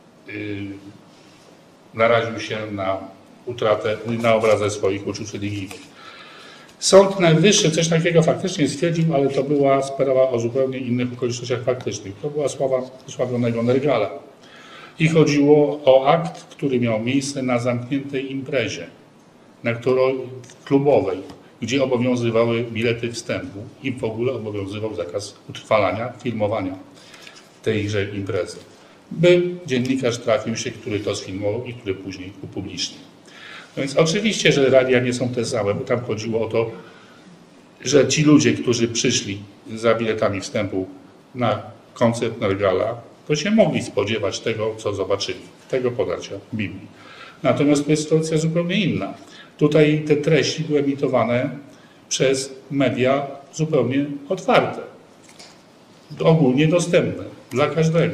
naraził się na utratę, na obrazę swoich uczuć religijnych. Sąd Najwyższy coś takiego faktycznie stwierdził, ale to była sprawa o zupełnie innych okolicznościach faktycznych. To była sprawa sławionego Nergala. I chodziło o akt, który miał miejsce na zamkniętej imprezie, klubowej, gdzie obowiązywały bilety wstępu i w ogóle obowiązywał zakaz utrwalania, filmowania tejże imprezy. Dziennikarz trafił się, który to sfilmował i który później upublicznił. No więc oczywiście, że radia nie są te same, bo tam chodziło o to, że ci ludzie, którzy przyszli za biletami wstępu na koncert Nergala, to się mogli spodziewać tego, co zobaczyli, tego podarcia Biblii. Natomiast to jest sytuacja zupełnie inna. Tutaj te treści były emitowane przez media zupełnie otwarte, ogólnie dostępne dla każdego.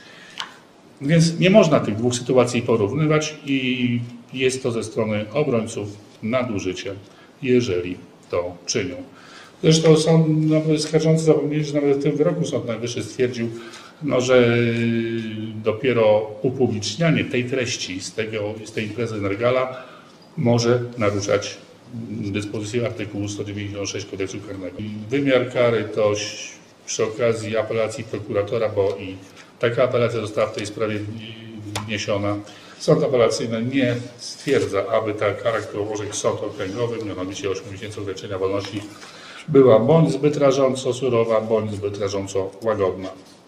Więc nie można tych dwóch sytuacji porównywać i jest to ze strony obrońców nadużycie, jeżeli to czynią. Zresztą skarżący zapomnieli, że nawet w tym wyroku Sąd Najwyższy stwierdził, że dopiero upublicznianie tej treści z tej imprezy Nergala może naruszać dyspozycję artykułu 196 Kodeksu Karnego. Wymiar kary to przy okazji apelacji prokuratora, bo i taka apelacja została w tej sprawie wniesiona. Sąd apelacyjny nie stwierdza, aby ta kara, którą orzekł sąd okręgowy, mianowicie 8 miesięcy ograniczenia wolności, była bądź zbyt rażąco surowa, bądź zbyt rażąco łagodna.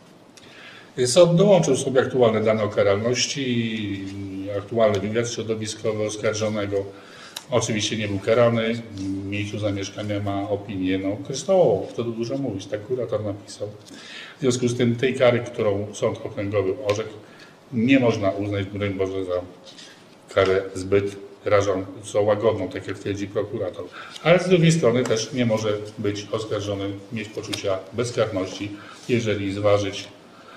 Sąd dołączył sobie aktualne dane o karalności, aktualny wywiad środowiskowy oskarżonego. Oczywiście nie był karany, w miejscu zamieszkania ma opinię kryształową, wtedy dużo mówić, tak kurator napisał. W związku z tym tej kary, którą sąd okręgowy orzekł, nie można uznać, broń Boże, za karę zbyt rażąco łagodną, tak jak twierdzi prokurator. Ale z drugiej strony też nie może być oskarżony, mieć poczucia bezkarności, jeżeli zważyć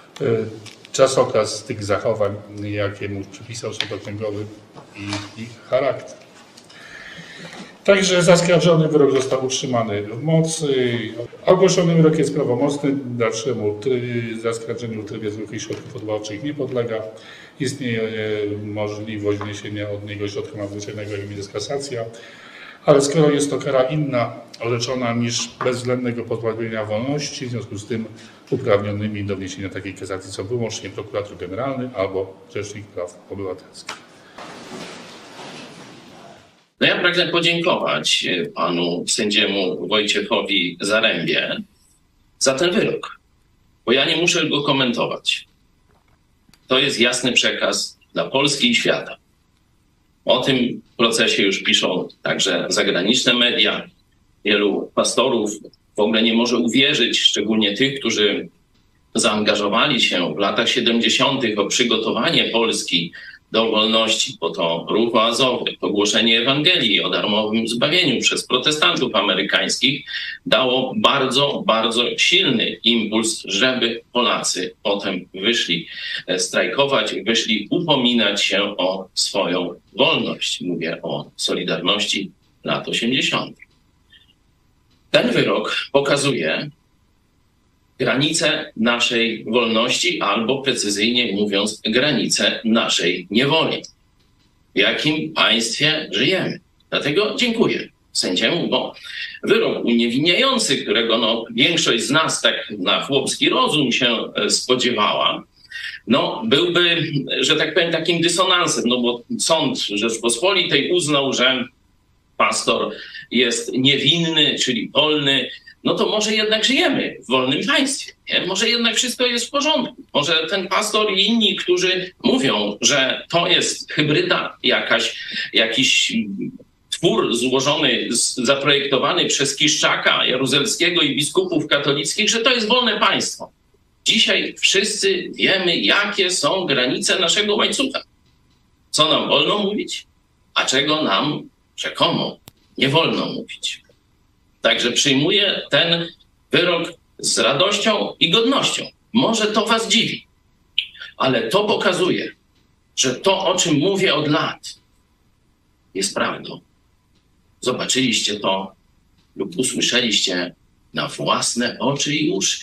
czasokres tych zachowań, jakie mu przypisał sąd okręgowy i ich charakter. Także zaskarżony wyrok został utrzymany w mocy. Ogłoszony wyrok jest prawomocny, dalszemu zaskarżeniu w trybie zwykłych środków odwoławczych nie podlega. Istnieje możliwość wniesienia od niego środka nadzwyczajnego, jakim jest kasacja. Ale skoro jest to kara inna, orzeczona niż bezwzględnego pozbawienia wolności, w związku z tym uprawnionymi do wniesienia takiej kasacji są wyłącznie prokurator generalny albo Rzecznik Praw Obywatelskich. No ja pragnę podziękować panu sędziemu Wojciechowi Zarębie za ten wyrok, bo ja nie muszę go komentować. To jest jasny przekaz dla Polski i świata. O tym procesie już piszą także zagraniczne media. Wielu pastorów w ogóle nie może uwierzyć, szczególnie tych, którzy zaangażowali się w latach 70. o przygotowanie Polski do wolności, bo to ruch oazowy, ogłoszenie Ewangelii o darmowym zbawieniu przez protestantów amerykańskich dało bardzo, bardzo silny impuls, żeby Polacy potem wyszli strajkować, wyszli upominać się o swoją wolność. Mówię o Solidarności lat 80. Ten wyrok pokazuje granice naszej wolności, albo precyzyjnie mówiąc, granice naszej niewoli. W jakim państwie żyjemy? Dlatego dziękuję sędziemu, bo wyrok uniewinniający, którego większość z nas tak na chłopski rozum się spodziewała, byłby, że tak powiem, takim dysonansem, bo sąd Rzeczpospolitej uznał, że pastor jest niewinny, czyli wolny, to może jednak żyjemy w wolnym państwie, nie? Może jednak wszystko jest w porządku. Może ten pastor i inni, którzy mówią, że to jest hybryda jakiś twór złożony, zaprojektowany przez Kiszczaka, Jaruzelskiego i biskupów katolickich, że to jest wolne państwo. Dzisiaj wszyscy wiemy, jakie są granice naszego łańcucha. Co nam wolno mówić, a czego nam rzekomo nie wolno mówić. Także przyjmuję ten wyrok z radością i godnością. Może to was dziwi, ale to pokazuje, że to, o czym mówię od lat, jest prawdą. Zobaczyliście to lub usłyszeliście na własne oczy i uszy.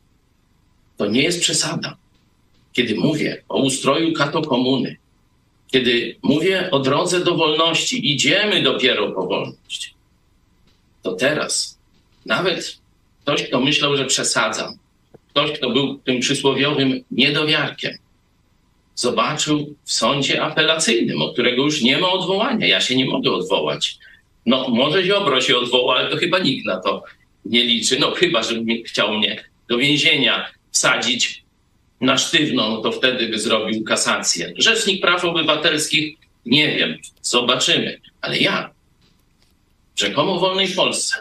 To nie jest przesada. Kiedy mówię o ustroju katokomuny, kiedy mówię o drodze do wolności, idziemy dopiero po wolność, to teraz nawet ktoś, kto myślał, że przesadzam, ktoś, kto był tym przysłowiowym niedowiarkiem, zobaczył w sądzie apelacyjnym, od którego już nie ma odwołania. Ja się nie mogę odwołać. Może Ziobro się odwoła, ale to chyba nikt na to nie liczy. Chyba, żeby chciał mnie do więzienia wsadzić na sztywno, to wtedy by zrobił kasację. Rzecznik Praw Obywatelskich, nie wiem, zobaczymy. Ale ja w rzekomo wolnej Polsce,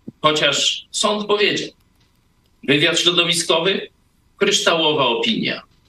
chociaż sąd powiedział, wywiad środowiskowy, kryształowa opinia.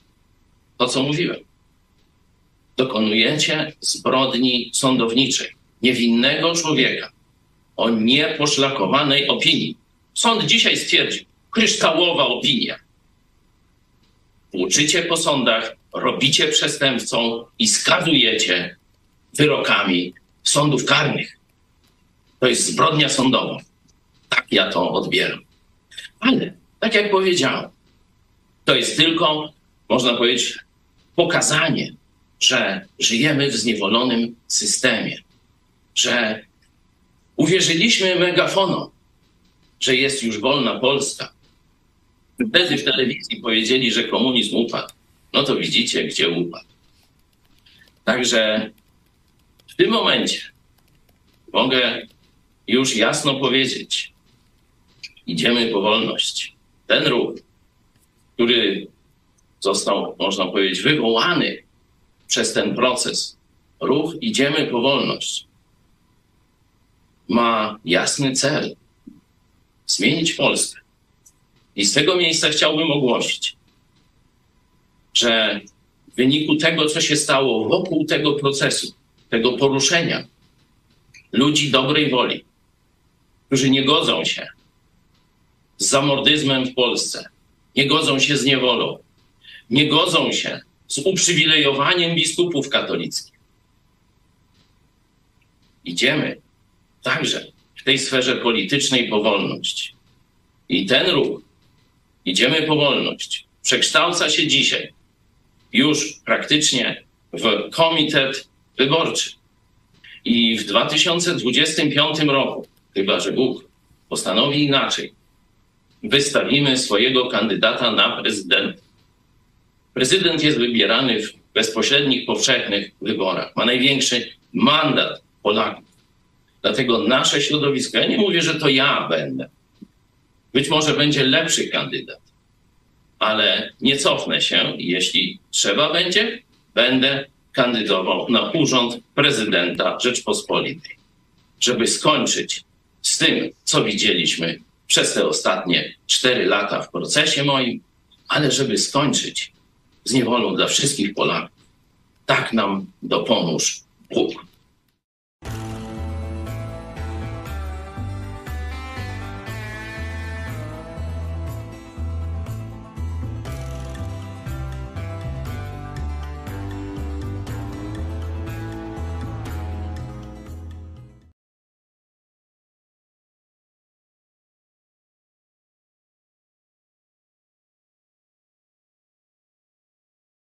to, co mówiłem. Dokonujecie zbrodni sądowniczej niewinnego człowieka o nieposzlakowanej opinii. Sąd dzisiaj stwierdził, kryształowa opinia. Włóczycie po sądach, robicie przestępcą i skazujecie wyrokami sądów karnych. To jest zbrodnia sądowa. Tak ja to odbieram. Ale, tak jak powiedziałem, to jest tylko, można powiedzieć, pokazanie, że żyjemy w zniewolonym systemie, że uwierzyliśmy megafonom, że jest już wolna Polska. Wtedy w telewizji powiedzieli, że komunizm upadł. No to widzicie, gdzie upadł. Także w tym momencie mogę już jasno powiedzieć, idziemy po wolność. Ten ruch, który został, można powiedzieć, wywołany przez ten proces, ruch idziemy po wolność, ma jasny cel. Zmienić Polskę. I z tego miejsca chciałbym ogłosić, że w wyniku tego, co się stało wokół tego procesu, tego poruszenia ludzi dobrej woli, którzy nie godzą się z zamordyzmem w Polsce, nie godzą się z niewolą, nie godzą się z uprzywilejowaniem biskupów katolickich. Idziemy także w tej sferze politycznej po wolność. I ten ruch, idziemy po wolność, przekształca się dzisiaj już praktycznie w komitet wyborczy. I w 2025 roku, chyba że Bóg postanowi inaczej, wystawimy swojego kandydata na prezydenta. Prezydent jest wybierany w bezpośrednich, powszechnych wyborach. Ma największy mandat Polaków. Dlatego nasze środowisko, ja nie mówię, że to ja będę. Być może będzie lepszy kandydat, ale nie cofnę się i jeśli trzeba będzie, będę kandydował na urząd prezydenta Rzeczpospolitej, żeby skończyć z tym, co widzieliśmy przez te ostatnie 4 lata w procesie moim, ale żeby skończyć z niewolą dla wszystkich Polaków. Tak nam dopomóż Bóg.